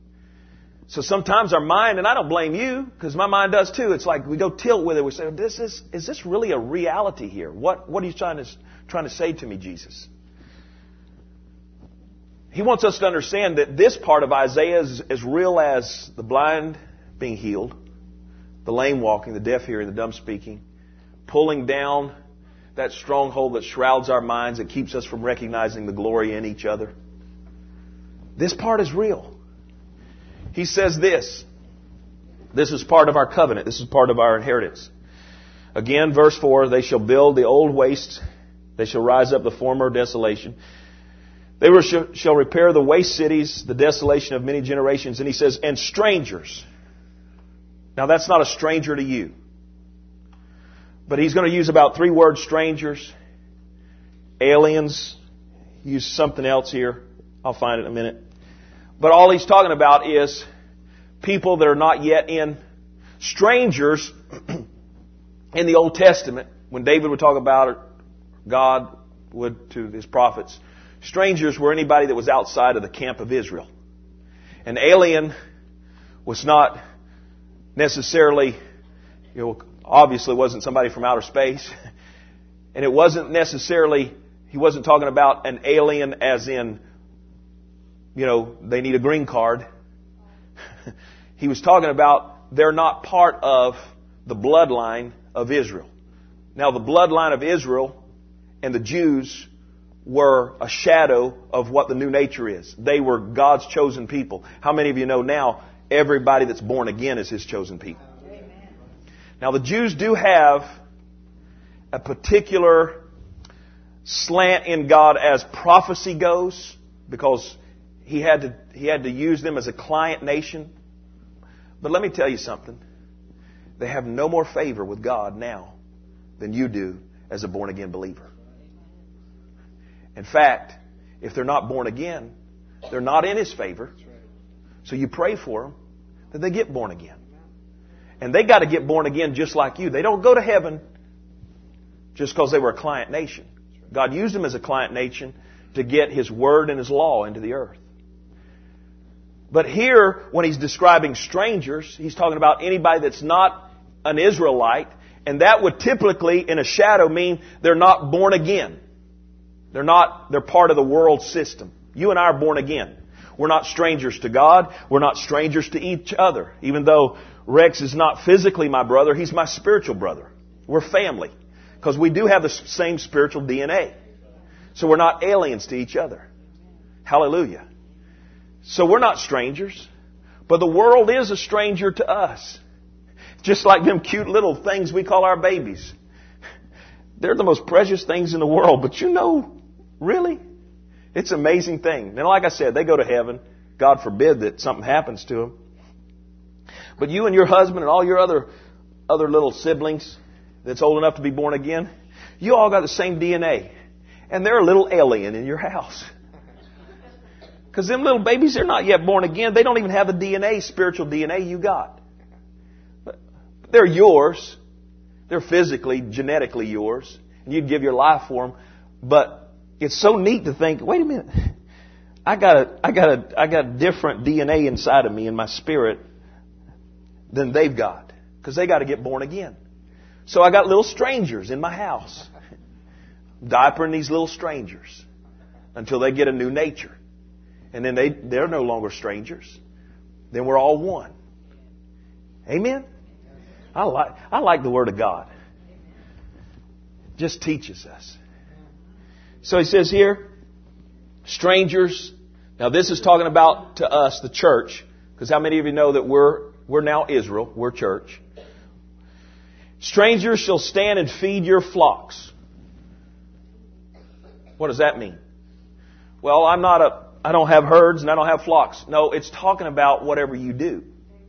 So sometimes our mind, and I don't blame you, because my mind does too. It's like we go tilt with it. We say, "This is is this really a reality here? What what are you trying to trying to say to me, Jesus?" He wants us to understand that this part of Isaiah is as real as the blind being healed, the lame walking, the deaf hearing, the dumb speaking, pulling down that stronghold that shrouds our minds, that keeps us from recognizing the glory in each other. This part is real. He says this. This is part of our covenant. This is part of our inheritance. Again, verse four, they shall build the old waste. They shall rise up the former desolation. They were, shall repair the waste cities, the desolation of many generations. And he says, and strangers. Now that's not a stranger to you. But he's going to use about three words, strangers, aliens, use something else here. I'll find it in a minute. But all he's talking about is people that are not yet in. Strangers in the Old Testament, when David would talk about it, God would to his prophets, strangers were anybody that was outside of the camp of Israel. An alien was not necessarily, you know, obviously wasn't somebody from outer space. And it wasn't necessarily, he wasn't talking about an alien as in, you know, they need a green card. He was talking about they're not part of the bloodline of Israel. Now, the bloodline of Israel and the Jews were a shadow of what the new nature is. They were God's chosen people. How many of you know now everybody that's born again is His chosen people? Amen. Now, the Jews do have a particular slant in God as prophecy goes, because He had to, he had to use them as a client nation. But let me tell you something. They have no more favor with God now than you do as a born-again believer. In fact, if they're not born again, they're not in His favor. So you pray for them that they get born again. And they got to get born again just like you. They don't go to heaven just because they were a client nation. God used them as a client nation to get His Word and His law into the earth. But here, when He's describing strangers, He's talking about anybody that's not an Israelite. And that would typically, in a shadow, mean they're not born again. They're not, they're part of the world system. You and I are born again. We're not strangers to God. We're not strangers to each other. Even though Rex is not physically my brother, he's my spiritual brother. We're family. Because we do have the same spiritual D N A. So we're not aliens to each other. Hallelujah. So we're not strangers. But the world is a stranger to us. Just like them cute little things we call our babies. They're the most precious things in the world. But you know, really? It's an amazing thing. And like I said, they go to heaven. God forbid that something happens to them. But you and your husband and all your other other little siblings that's old enough to be born again, you all got the same D N A. And they're a little alien in your house. Because them little babies, they're not yet born again. They don't even have the D N A, spiritual D N A you got. But they're yours. They're physically, genetically yours. And you'd give your life for them. But it's so neat to think, wait a minute. I got a, I got a, I got different D N A inside of me in my spirit than they've got. Because they got to get born again. So I got little strangers in my house. Diapering these little strangers until they get a new nature. And then they, they're no longer strangers. Then we're all one. Amen? I like, I like the Word of God. It just teaches us. So he says here, strangers. Now this is talking about to us, the church. Because how many of you know that we're, we're now Israel? We're church. Strangers shall stand and feed your flocks. What does that mean? Well, I'm not a, I don't have herds and I don't have flocks. No, it's talking about whatever you do.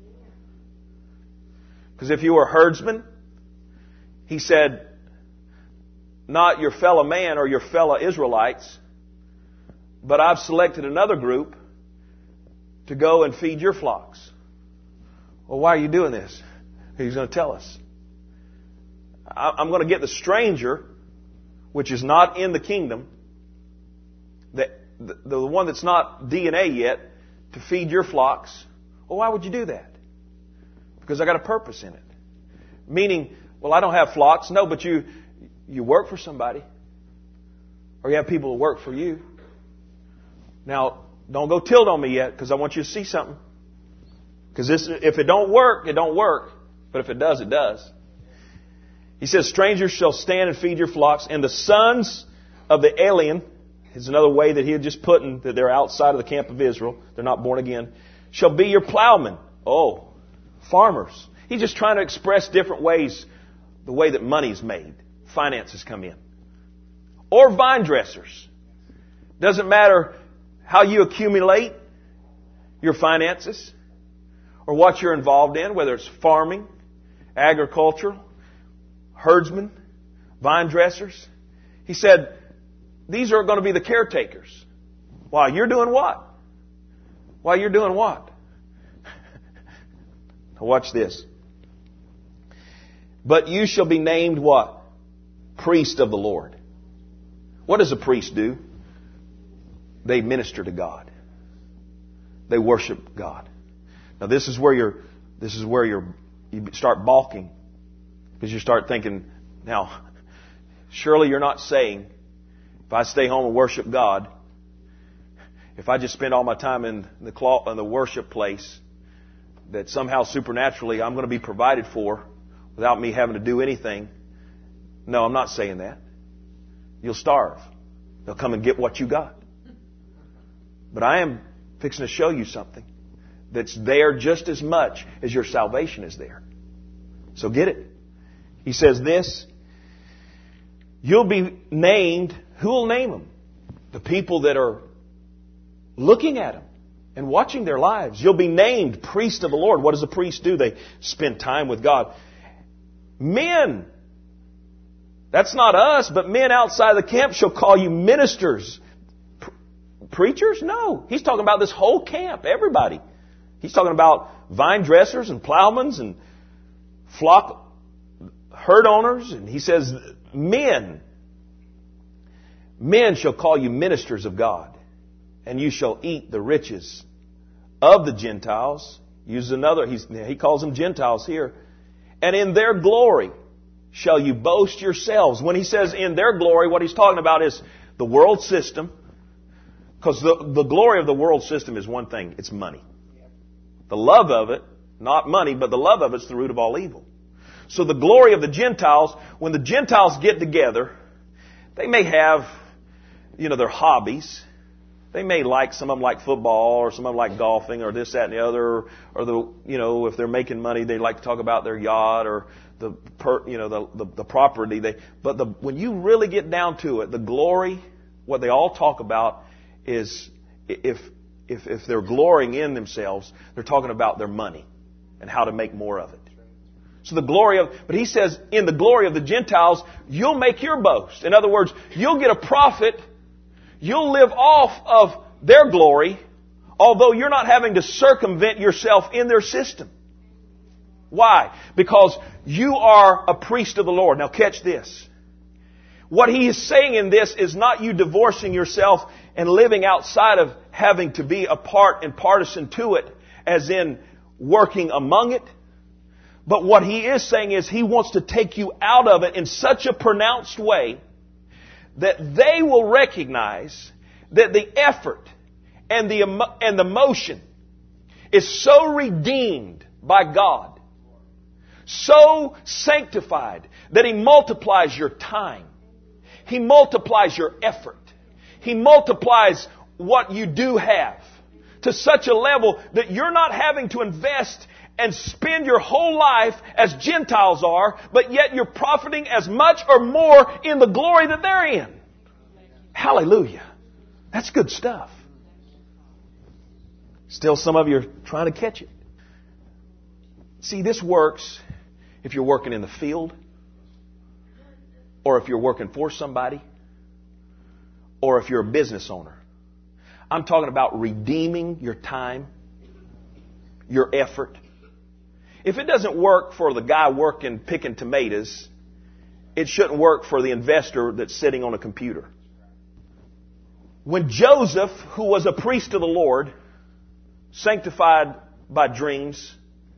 Because if you were a herdsman, he said, not your fellow man or your fellow Israelites, but I've selected another group to go and feed your flocks. Well, why are you doing this? He's going to tell us. I'm going to get the stranger, which is not in the kingdom, the, the, the one that's not D N A yet, to feed your flocks. Well, why would you do that? Because I got a purpose in it. Meaning, well, I don't have flocks. No, but you you work for somebody. Or you have people who work for you. Now, don't go tilt on me yet, because I want you to see something. Because this, if it don't work, it don't work. But if it does, it does. He says, strangers shall stand and feed your flocks, and the sons of the alien, is another way that he had just put in that they're outside of the camp of Israel, they're not born again, shall be your plowmen. Oh, farmers. He's just trying to express different ways, the way that money's made, finances come in. Or vine dressers. Doesn't matter how you accumulate your finances, or what you're involved in, whether it's farming, agriculture, herdsmen, vine dressers. He said, these are going to be the caretakers. While you're doing what? While you're doing what? Now watch this. But you shall be named what? Priest of the Lord. What does a priest do? They minister to God. They worship God. Now this is where you're, this is where you're, you start balking. Because you start thinking, now, surely you're not saying, if I stay home and worship God, if I just spend all my time in the in the worship place, that somehow supernaturally I'm going to be provided for without me having to do anything. No, I'm not saying that. You'll starve. They'll come and get what you got. But I am fixing to show you something that's there just as much as your salvation is there. So get it. He says this, you'll be named, who will name them? The people that are looking at them and watching their lives. You'll be named priest of the Lord. What does a priest do? They spend time with God. Men That's not us, but men outside the camp shall call you ministers. Pre- preachers? No. He's talking about this whole camp, everybody. He's talking about vine dressers and plowmen and flock herd owners. And he says, men, men shall call you ministers of God, and you shall eat the riches of the Gentiles. Use another, he's, he calls them Gentiles here. And in their glory shall you boast yourselves. When he says in their glory, what he's talking about is the world system. Because the, the glory of the world system is one thing. It's money. The love of it, not money, but the love of it's the root of all evil. So the glory of the Gentiles, when the Gentiles get together, they may have, you know, their hobbies. They may like, some of them like football, or some of them like golfing, or this, that, and the other. Or, the, you know, if they're making money, they like to talk about their yacht, or the, per, you know, the, the, the property. They, but the, when you really get down to it, the glory, what they all talk about is, if, if, if they're glorying in themselves, they're talking about their money and how to make more of it. So the glory of, but he says, in the glory of the Gentiles, you'll make your boast. In other words, you'll get a profit. You'll live off of their glory, although you're not having to circumvent yourself in their system. Why? Because you are a priest of the Lord. Now catch this. What he is saying in this is not you divorcing yourself and living outside of having to be a part and partisan to it, as in working among it. But what he is saying is he wants to take you out of it in such a pronounced way that they will recognize that the effort and the and the motion is so redeemed by God, so sanctified, that He multiplies your time. He multiplies your effort. He multiplies what you do have to such a level that you're not having to invest and spend your whole life as Gentiles are, but yet you're profiting as much or more in the glory that they're in. Hallelujah. That's good stuff. Still, some of you are trying to catch it. See, this works if you're working in the field, or if you're working for somebody, or if you're a business owner. I'm talking about redeeming your time, your effort. If it doesn't work for the guy working picking tomatoes, it shouldn't work for the investor that's sitting on a computer. When Joseph, who was a priest of the Lord, sanctified by dreams,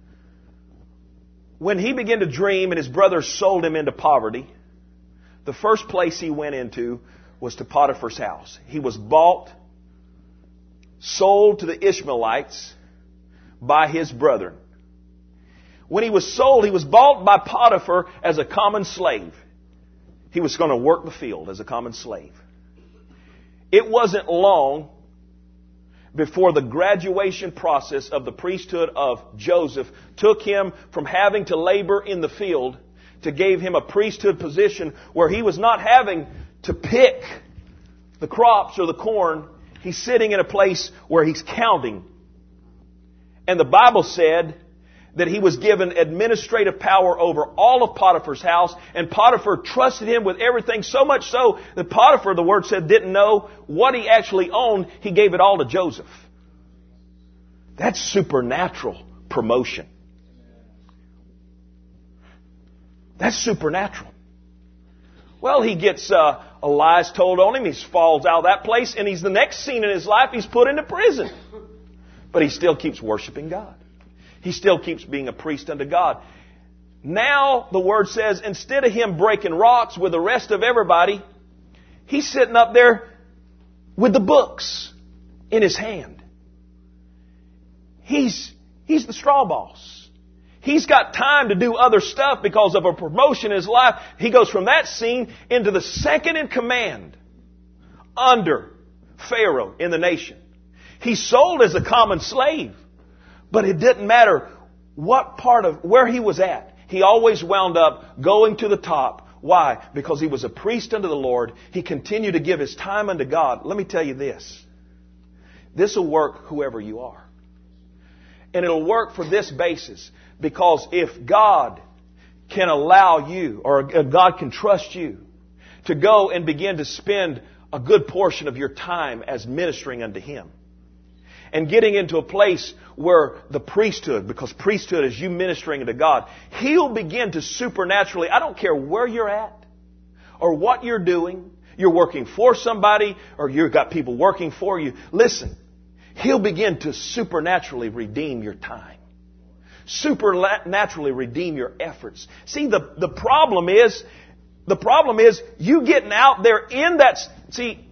when he began to dream and his brothers sold him into poverty, the first place he went into was to Potiphar's house. He was bought, sold to the Ishmaelites by his brethren. When he was sold, he was bought by Potiphar as a common slave. He was going to work the field as a common slave. It wasn't long before the graduation process of the priesthood of Joseph took him from having to labor in the field to gave him a priesthood position where he was not having to pick the crops or the corn. He's sitting in a place where he's counting. And the Bible said that he was given administrative power over all of Potiphar's house, and Potiphar trusted him with everything, so much so that Potiphar, the Word said, didn't know what he actually owned. He gave it all to Joseph. That's supernatural promotion. That's supernatural. Well, he gets uh, a lies told on him. He falls out of that place, and he's the next scene in his life, he's put into prison. But he still keeps worshiping God. He still keeps being a priest unto God. Now, the Word says, instead of him breaking rocks with the rest of everybody, he's sitting up there with the books in his hand. He's, he's the straw boss. He's got time to do other stuff because of a promotion in his life. He goes from that scene into the second in command under Pharaoh in the nation. He's sold as a common slave. But it didn't matter what part of where he was at. He always wound up going to the top. Why? Because he was a priest unto the Lord. He continued to give his time unto God. Let me tell you this. This will work whoever you are. And it'll work for this basis. Because if God can allow you, or God can trust you, to go and begin to spend a good portion of your time as ministering unto Him. And getting into a place where the priesthood, because priesthood is you ministering unto God, He'll begin to supernaturally, I don't care where you're at or what you're doing, you're working for somebody or you've got people working for you. Listen, He'll begin to supernaturally redeem your time. Supernaturally redeem your efforts. See, the, the problem is, the problem is you getting out there in that, see,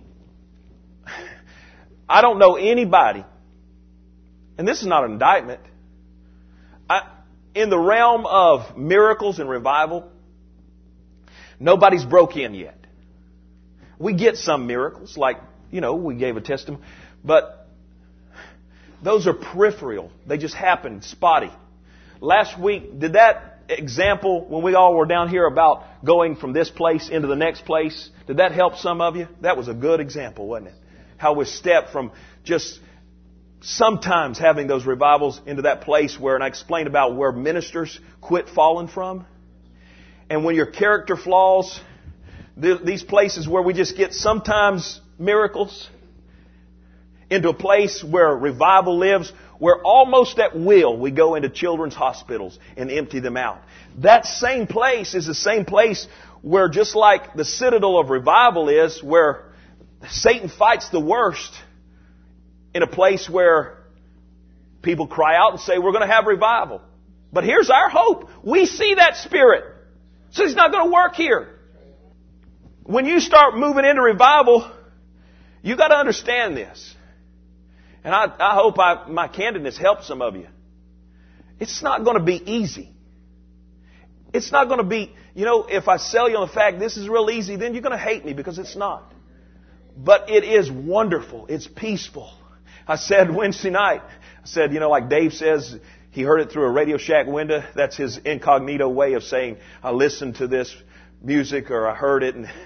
I don't know anybody, and this is not an indictment, I, in the realm of miracles and revival, nobody's broke in yet. We get some miracles, like, you know, we gave a testimony, but those are peripheral. They just happen, spotty. Last week, did that example, when we all were down here about going from this place into the next place, did that help some of you? That was a good example, wasn't it? How we stepped from just sometimes having those revivals into that place where, and I explained about where ministers quit falling from. And when your character flaws, these places where we just get sometimes miracles, into a place where revival lives, where almost at will we go into children's hospitals and empty them out. That same place is the same place where, just like the citadel of revival is, where Satan fights the worst, in a place where people cry out and say, we're going to have revival. But here's our hope. We see that spirit. So He's not going to work here. When you start moving into revival, you got to understand this. And I, I hope I, my candidness helps some of you. It's not going to be easy. It's not going to be, you know, if I sell you on the fact this is real easy, then you're going to hate me, because it's not. But it is wonderful. It's peaceful. I said Wednesday night, I said, you know, like Dave says, he heard it through a Radio Shack window. That's his incognito way of saying, I listened to this music, or I heard it. And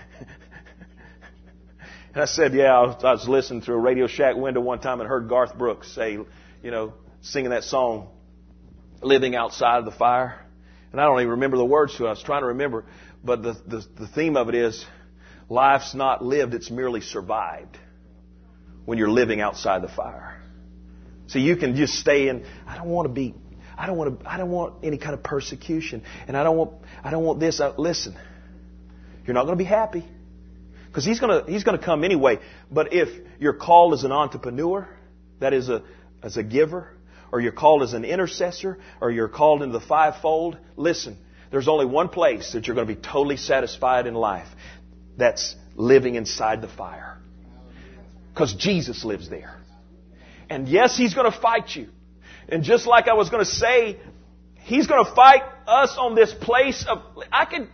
And I said, yeah, I was, I was listening through a Radio Shack window one time and heard Garth Brooks say, you know, singing that song, Living Outside of the Fire. And I don't even remember the words to it. I was trying to remember. But the, the, the theme of it is, life's not lived, it's merely survived when you're living outside the fire. So you can just stay in, I don't want to be, I don't want to, I don't want any kind of persecution. And I don't want, I don't want this. I, listen, you're not going to be happy. Because he's going to he's going to come anyway. But if you're called as an entrepreneur, that is a as a giver, or you're called as an intercessor, or you're called into the fivefold, listen, there's only one place that you're going to be totally satisfied in life. That's living inside the fire. Because Jesus lives there. And yes, He's going to fight you. And just like I was going to say, He's going to fight us on this place of, I could...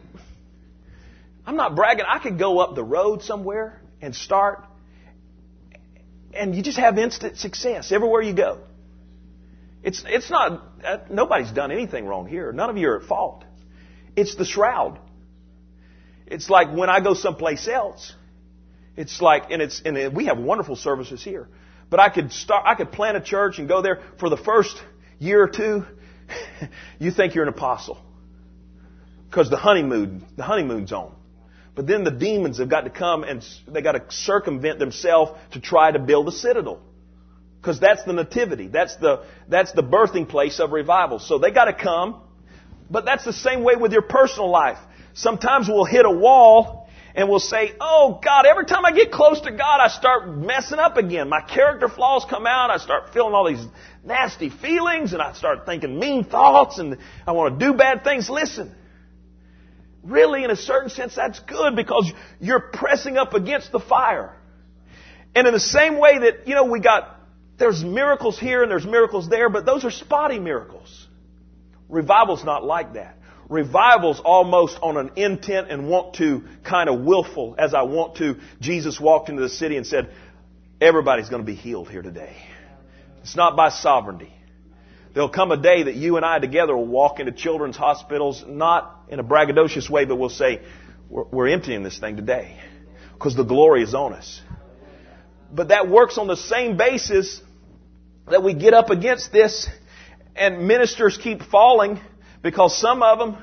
I'm not bragging. I could go up the road somewhere and start, and you just have instant success everywhere you go. It's it's not, uh, nobody's done anything wrong here. None of you are at fault. It's the shroud. It's like when I go someplace else. It's like, and it's and we have wonderful services here. But I could start, I could plant a church and go there for the first year or two. You think you're an apostle because the honeymoon, the honeymoon's on. But then the demons have got to come and they got to circumvent themselves to try to build a citadel. Because that's the nativity. That's the, that's the birthing place of revival. So they got to come. But that's the same way with your personal life. Sometimes we'll hit a wall and we'll say, oh God, every time I get close to God, I start messing up again. My character flaws come out. I start feeling all these nasty feelings and I start thinking mean thoughts and I want to do bad things. Listen. Really, in a certain sense, that's good because you're pressing up against the fire. And in the same way that, you know, we got, there's miracles here and there's miracles there, but those are spotty miracles. Revival's not like that. Revival's almost on an intent and want to kind of willful, as I want to. Jesus walked into the city and said, everybody's going to be healed here today. It's not by sovereignty. There'll come a day that you and I together will walk into children's hospitals, not in a braggadocious way, but we'll say, we're, we're emptying this thing today because the glory is on us. But that works on the same basis that we get up against this and ministers keep falling because some of them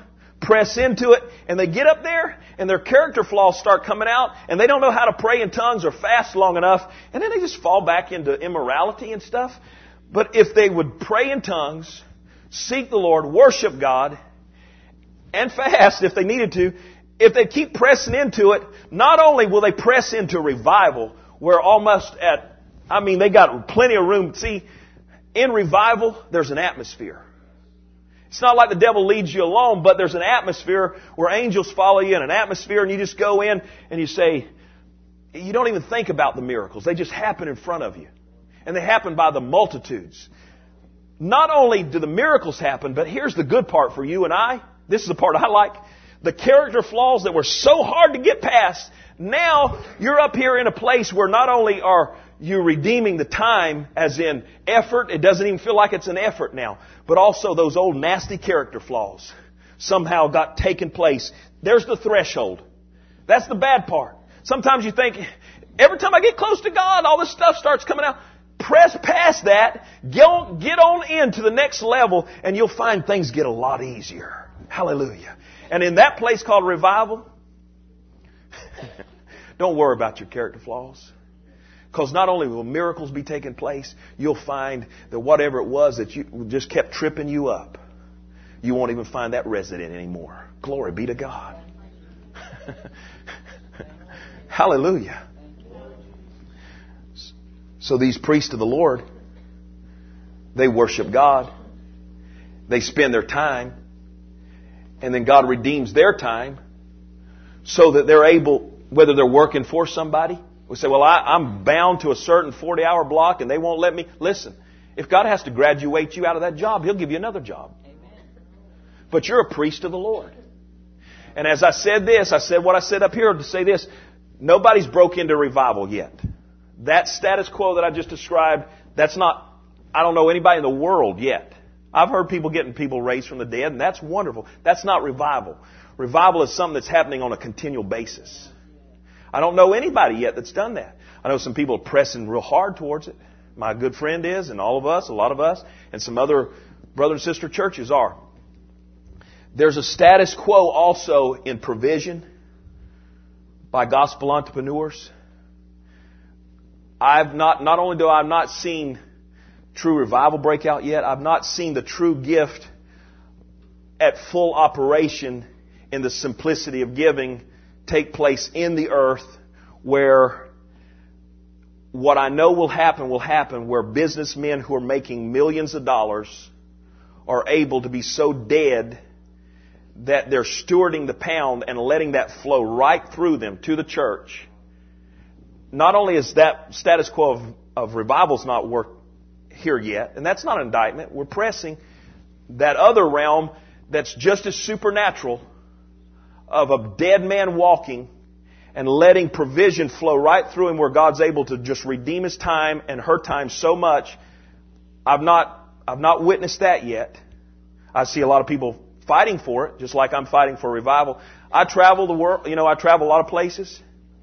press into it, and they get up there, and their character flaws start coming out, and they don't know how to pray in tongues or fast long enough, and then they just fall back into immorality and stuff. But if they would pray in tongues, seek the Lord, worship God, and fast if they needed to, if they keep pressing into it, not only will they press into revival, where almost at, I mean, they got plenty of room. See, in revival, there's an atmosphere. It's not like the devil leads you alone, but there's an atmosphere where angels follow you in an atmosphere, and you just go in and you say, you don't even think about the miracles. They just happen in front of you. And they happen by the multitudes. Not only do the miracles happen, but here's the good part for you and I. This is the part I like. The character flaws that were so hard to get past, now you're up here in a place where not only are you redeeming the time, as in effort, it doesn't even feel like it's an effort now, but also those old nasty character flaws somehow got taken place. There's the threshold. That's the bad part. Sometimes you think, every time I get close to God, all this stuff starts coming out. Press past that, get on, get on into the next level, and you'll find things get a lot easier. Hallelujah. And in that place called revival, don't worry about your character flaws. Because not only will miracles be taking place, you'll find that whatever it was that you just kept tripping you up, you won't even find that resident anymore. Glory be to God. Hallelujah. So these priests of the Lord, they worship God. They spend their time. And then God redeems their time so that they're able, whether they're working for somebody. We say, well, I, I'm bound to a certain forty-hour block and they won't let me. Listen, if God has to graduate you out of that job, He'll give you another job. Amen. But you're a priest of the Lord. And as I said this, I said what I said up here to say this. Nobody's broke into revival yet. That status quo that I just described, that's not, I don't know anybody in the world yet. I've heard people getting people raised from the dead, and that's wonderful. That's not revival. Revival is something that's happening on a continual basis. I don't know anybody yet that's done that. I know some people are pressing real hard towards it. My good friend is, and all of us, a lot of us, and some other brother and sister churches are. There's a status quo also in provision by gospel entrepreneurs. I've not, not only do I have not seen true revival break out yet, I've not seen the true gift at full operation in the simplicity of giving take place in the earth, where what I know will happen will happen, where businessmen who are making millions of dollars are able to be so dead that they're stewarding the pound and letting that flow right through them to the church. Not only is that status quo of, of revivals not work here yet, and that's not an indictment, we're pressing that other realm that's just as supernatural of a dead man walking and letting provision flow right through him, where God's able to just redeem his time and her time so much. I've not, I've not witnessed that yet. I see a lot of people fighting for it, just like I'm fighting for revival. I travel the world, you know, I travel a lot of places.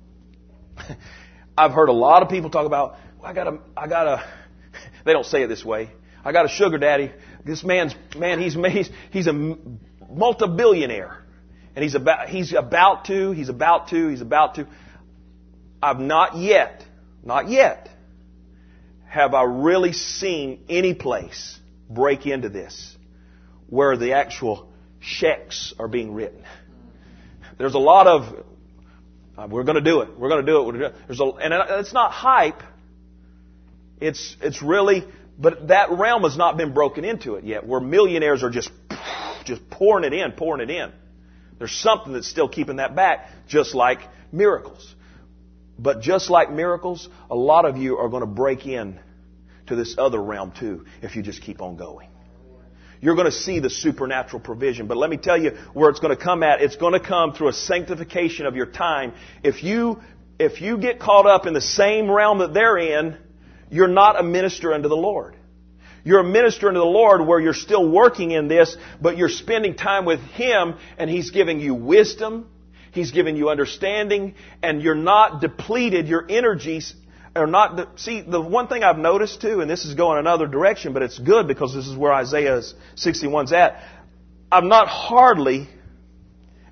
I've heard a lot of people talk about, well, I got a, I got a, they don't say it this way. I got a sugar daddy. This man's, man, he's, he's, he's a multi-billionaire. And he's about, he's about to, he's about to, he's about to. I've not yet, not yet, have I really seen any place break into this where the actual checks are being written. There's a lot of, uh, we're going to do it, we're going to do it. We're gonna do it. There's a, and it's not hype. It's, it's really, but that realm has not been broken into it yet, where millionaires are just, just pouring it in, pouring it in. There's something that's still keeping that back, just like miracles. But just like miracles, a lot of you are going to break in to this other realm too, if you just keep on going. You're going to see the supernatural provision. But let me tell you where it's going to come at. It's going to come through a sanctification of your time. If you, if you get caught up in the same realm that they're in, you're not a minister unto the Lord. You're a minister unto the Lord where you're still working in this, but you're spending time with Him, and He's giving you wisdom. He's giving you understanding, and you're not depleted. Your energies are not... De- See, the one thing I've noticed too, and this is going another direction, but it's good because this is where Isaiah sixty-one's at. I've not hardly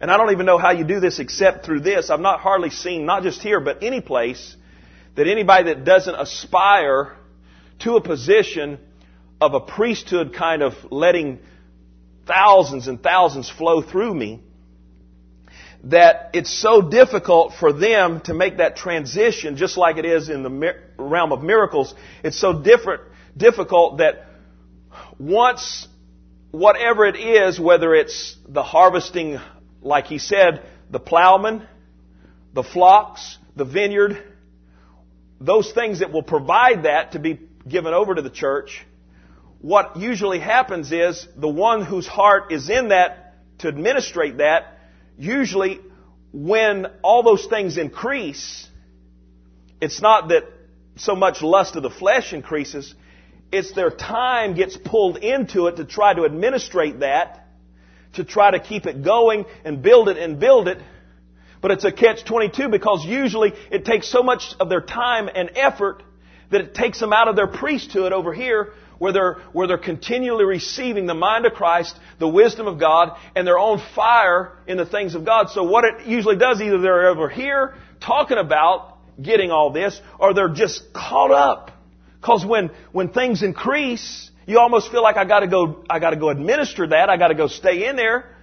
And I don't even know how you do this except through this. I've not hardly seen, not just here, but any place, that anybody that doesn't aspire to a position of a priesthood kind of letting thousands and thousands flow through me, that it's so difficult for them to make that transition, just like it is in the realm of miracles. It's so different, difficult that once, whatever it is, whether it's the harvesting, like he said, the plowman, the flocks, the vineyard, those things that will provide that to be given over to the church, what usually happens is the one whose heart is in that to administrate that, usually when all those things increase, it's not that so much lust of the flesh increases, it's their time gets pulled into it to try to administrate that, to try to keep it going and build it and build it. But it's a catch twenty-two because usually it takes so much of their time and effort that it takes them out of their priesthood over here where they're, where they're continually receiving the mind of Christ, the wisdom of God, and their own fire in the things of God. So what it usually does, either they're over here talking about getting all this, or they're just caught up. Because when, when things increase, you almost feel like I gotta go, I gotta go administer that, I gotta go stay in there.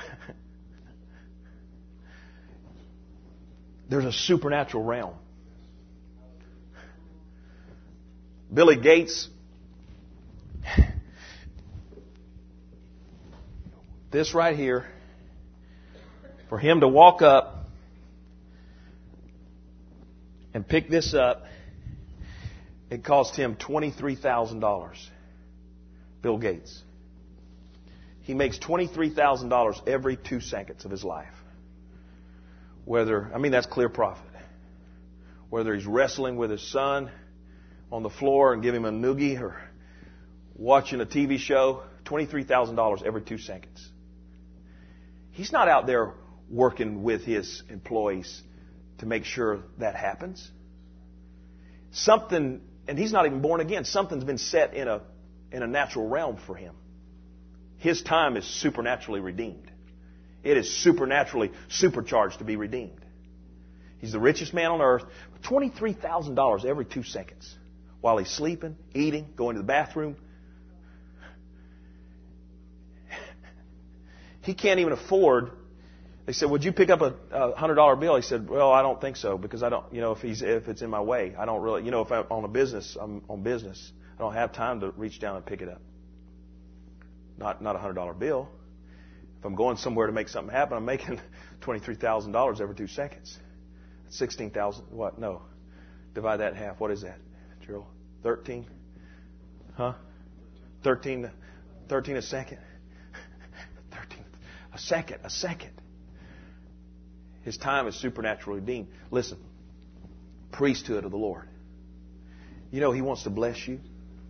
There's a supernatural realm. Billy Gates, this right here, for him to walk up and pick this up, it cost him twenty-three thousand dollars. Bill Gates. He makes twenty-three thousand dollars every two seconds of his life. Whether, I mean, that's clear profit. Whether he's wrestling with his son on the floor and give him a noogie, or watching a T V show, twenty-three thousand dollars every two seconds. He's not out there working with his employees to make sure that happens. Something, and he's not even born again, something's been set in a, in a natural realm for him. His time is supernaturally redeemed. It is supernaturally supercharged to be redeemed. He's the richest man on earth. twenty-three thousand dollars every two seconds. While he's sleeping, eating, going to the bathroom. He can't even afford. They said, would you pick up a, a one hundred dollar bill? He said, well, I don't think so, because I don't, you know, if he's, if it's in my way, I don't really, you know, if I'm on a business, I'm on business. I don't have time to reach down and pick it up. Not, not a one hundred dollar bill. If I'm going somewhere to make something happen, I'm making twenty-three thousand dollars every two seconds. sixteen thousand, what? No. Divide that in half. What is that, Gerald? thirteen? Huh? thirteen, thirteen a second? thirteen, a second, a second. His time is supernaturally redeemed. Listen, priesthood of the Lord. You know, He wants to bless you.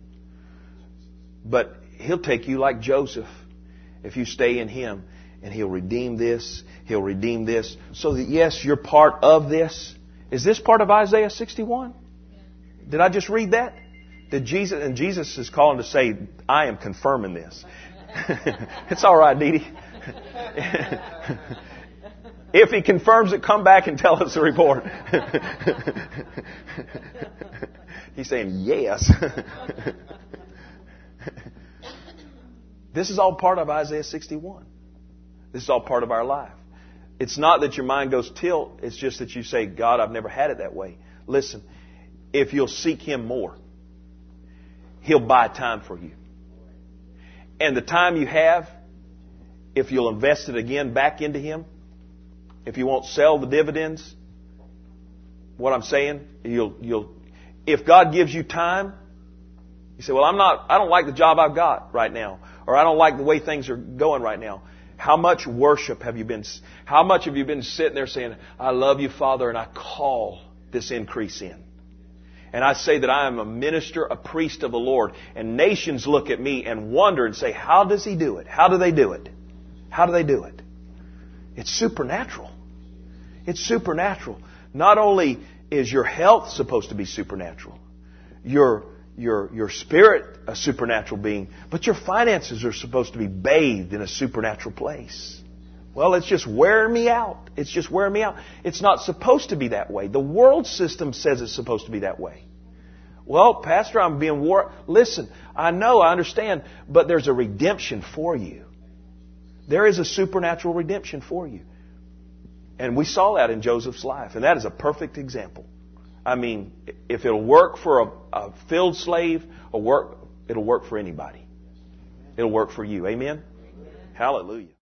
But He'll take you like Joseph if you stay in Him. And He'll redeem this. He'll redeem this. So that, yes, you're part of this. Is this part of Isaiah sixty-one? Did I just read that? Did Jesus, and Jesus is calling to say, I am confirming this. It's all right, Dee Dee. If He confirms it, come back and tell us the report. He's saying, yes. This is all part of Isaiah sixty-one. This is all part of our life. It's not that your mind goes tilt. It's just that you say, God, I've never had it that way. Listen, if you'll seek Him more, He'll buy time for you. And the time you have, if you'll invest it again back into Him, if you won't sell the dividends, what I'm saying, you'll, you'll, if God gives you time, you say, well, I'm not, I don't like the job I've got right now, or I don't like the way things are going right now. How much worship have you been, how much have you been sitting there saying, I love you, Father, and I call this increase in. And I say that I am a minister, a priest of the Lord. And nations look at me and wonder and say, how does He do it? How do they do it? How do they do it? It's supernatural. It's supernatural. Not only is your health supposed to be supernatural, your, your, your spirit a supernatural being, but your finances are supposed to be bathed in a supernatural place. Well, it's just wearing me out. It's just wearing me out. It's not supposed to be that way. The world system says it's supposed to be that way. Well, Pastor, I'm being wore. Listen, I know, I understand, but there's a redemption for you. There is a supernatural redemption for you. And we saw that in Joseph's life. And that is a perfect example. I mean, if it'll work for a, a field slave, or work, it'll work for anybody. It'll work for you. Amen? Hallelujah.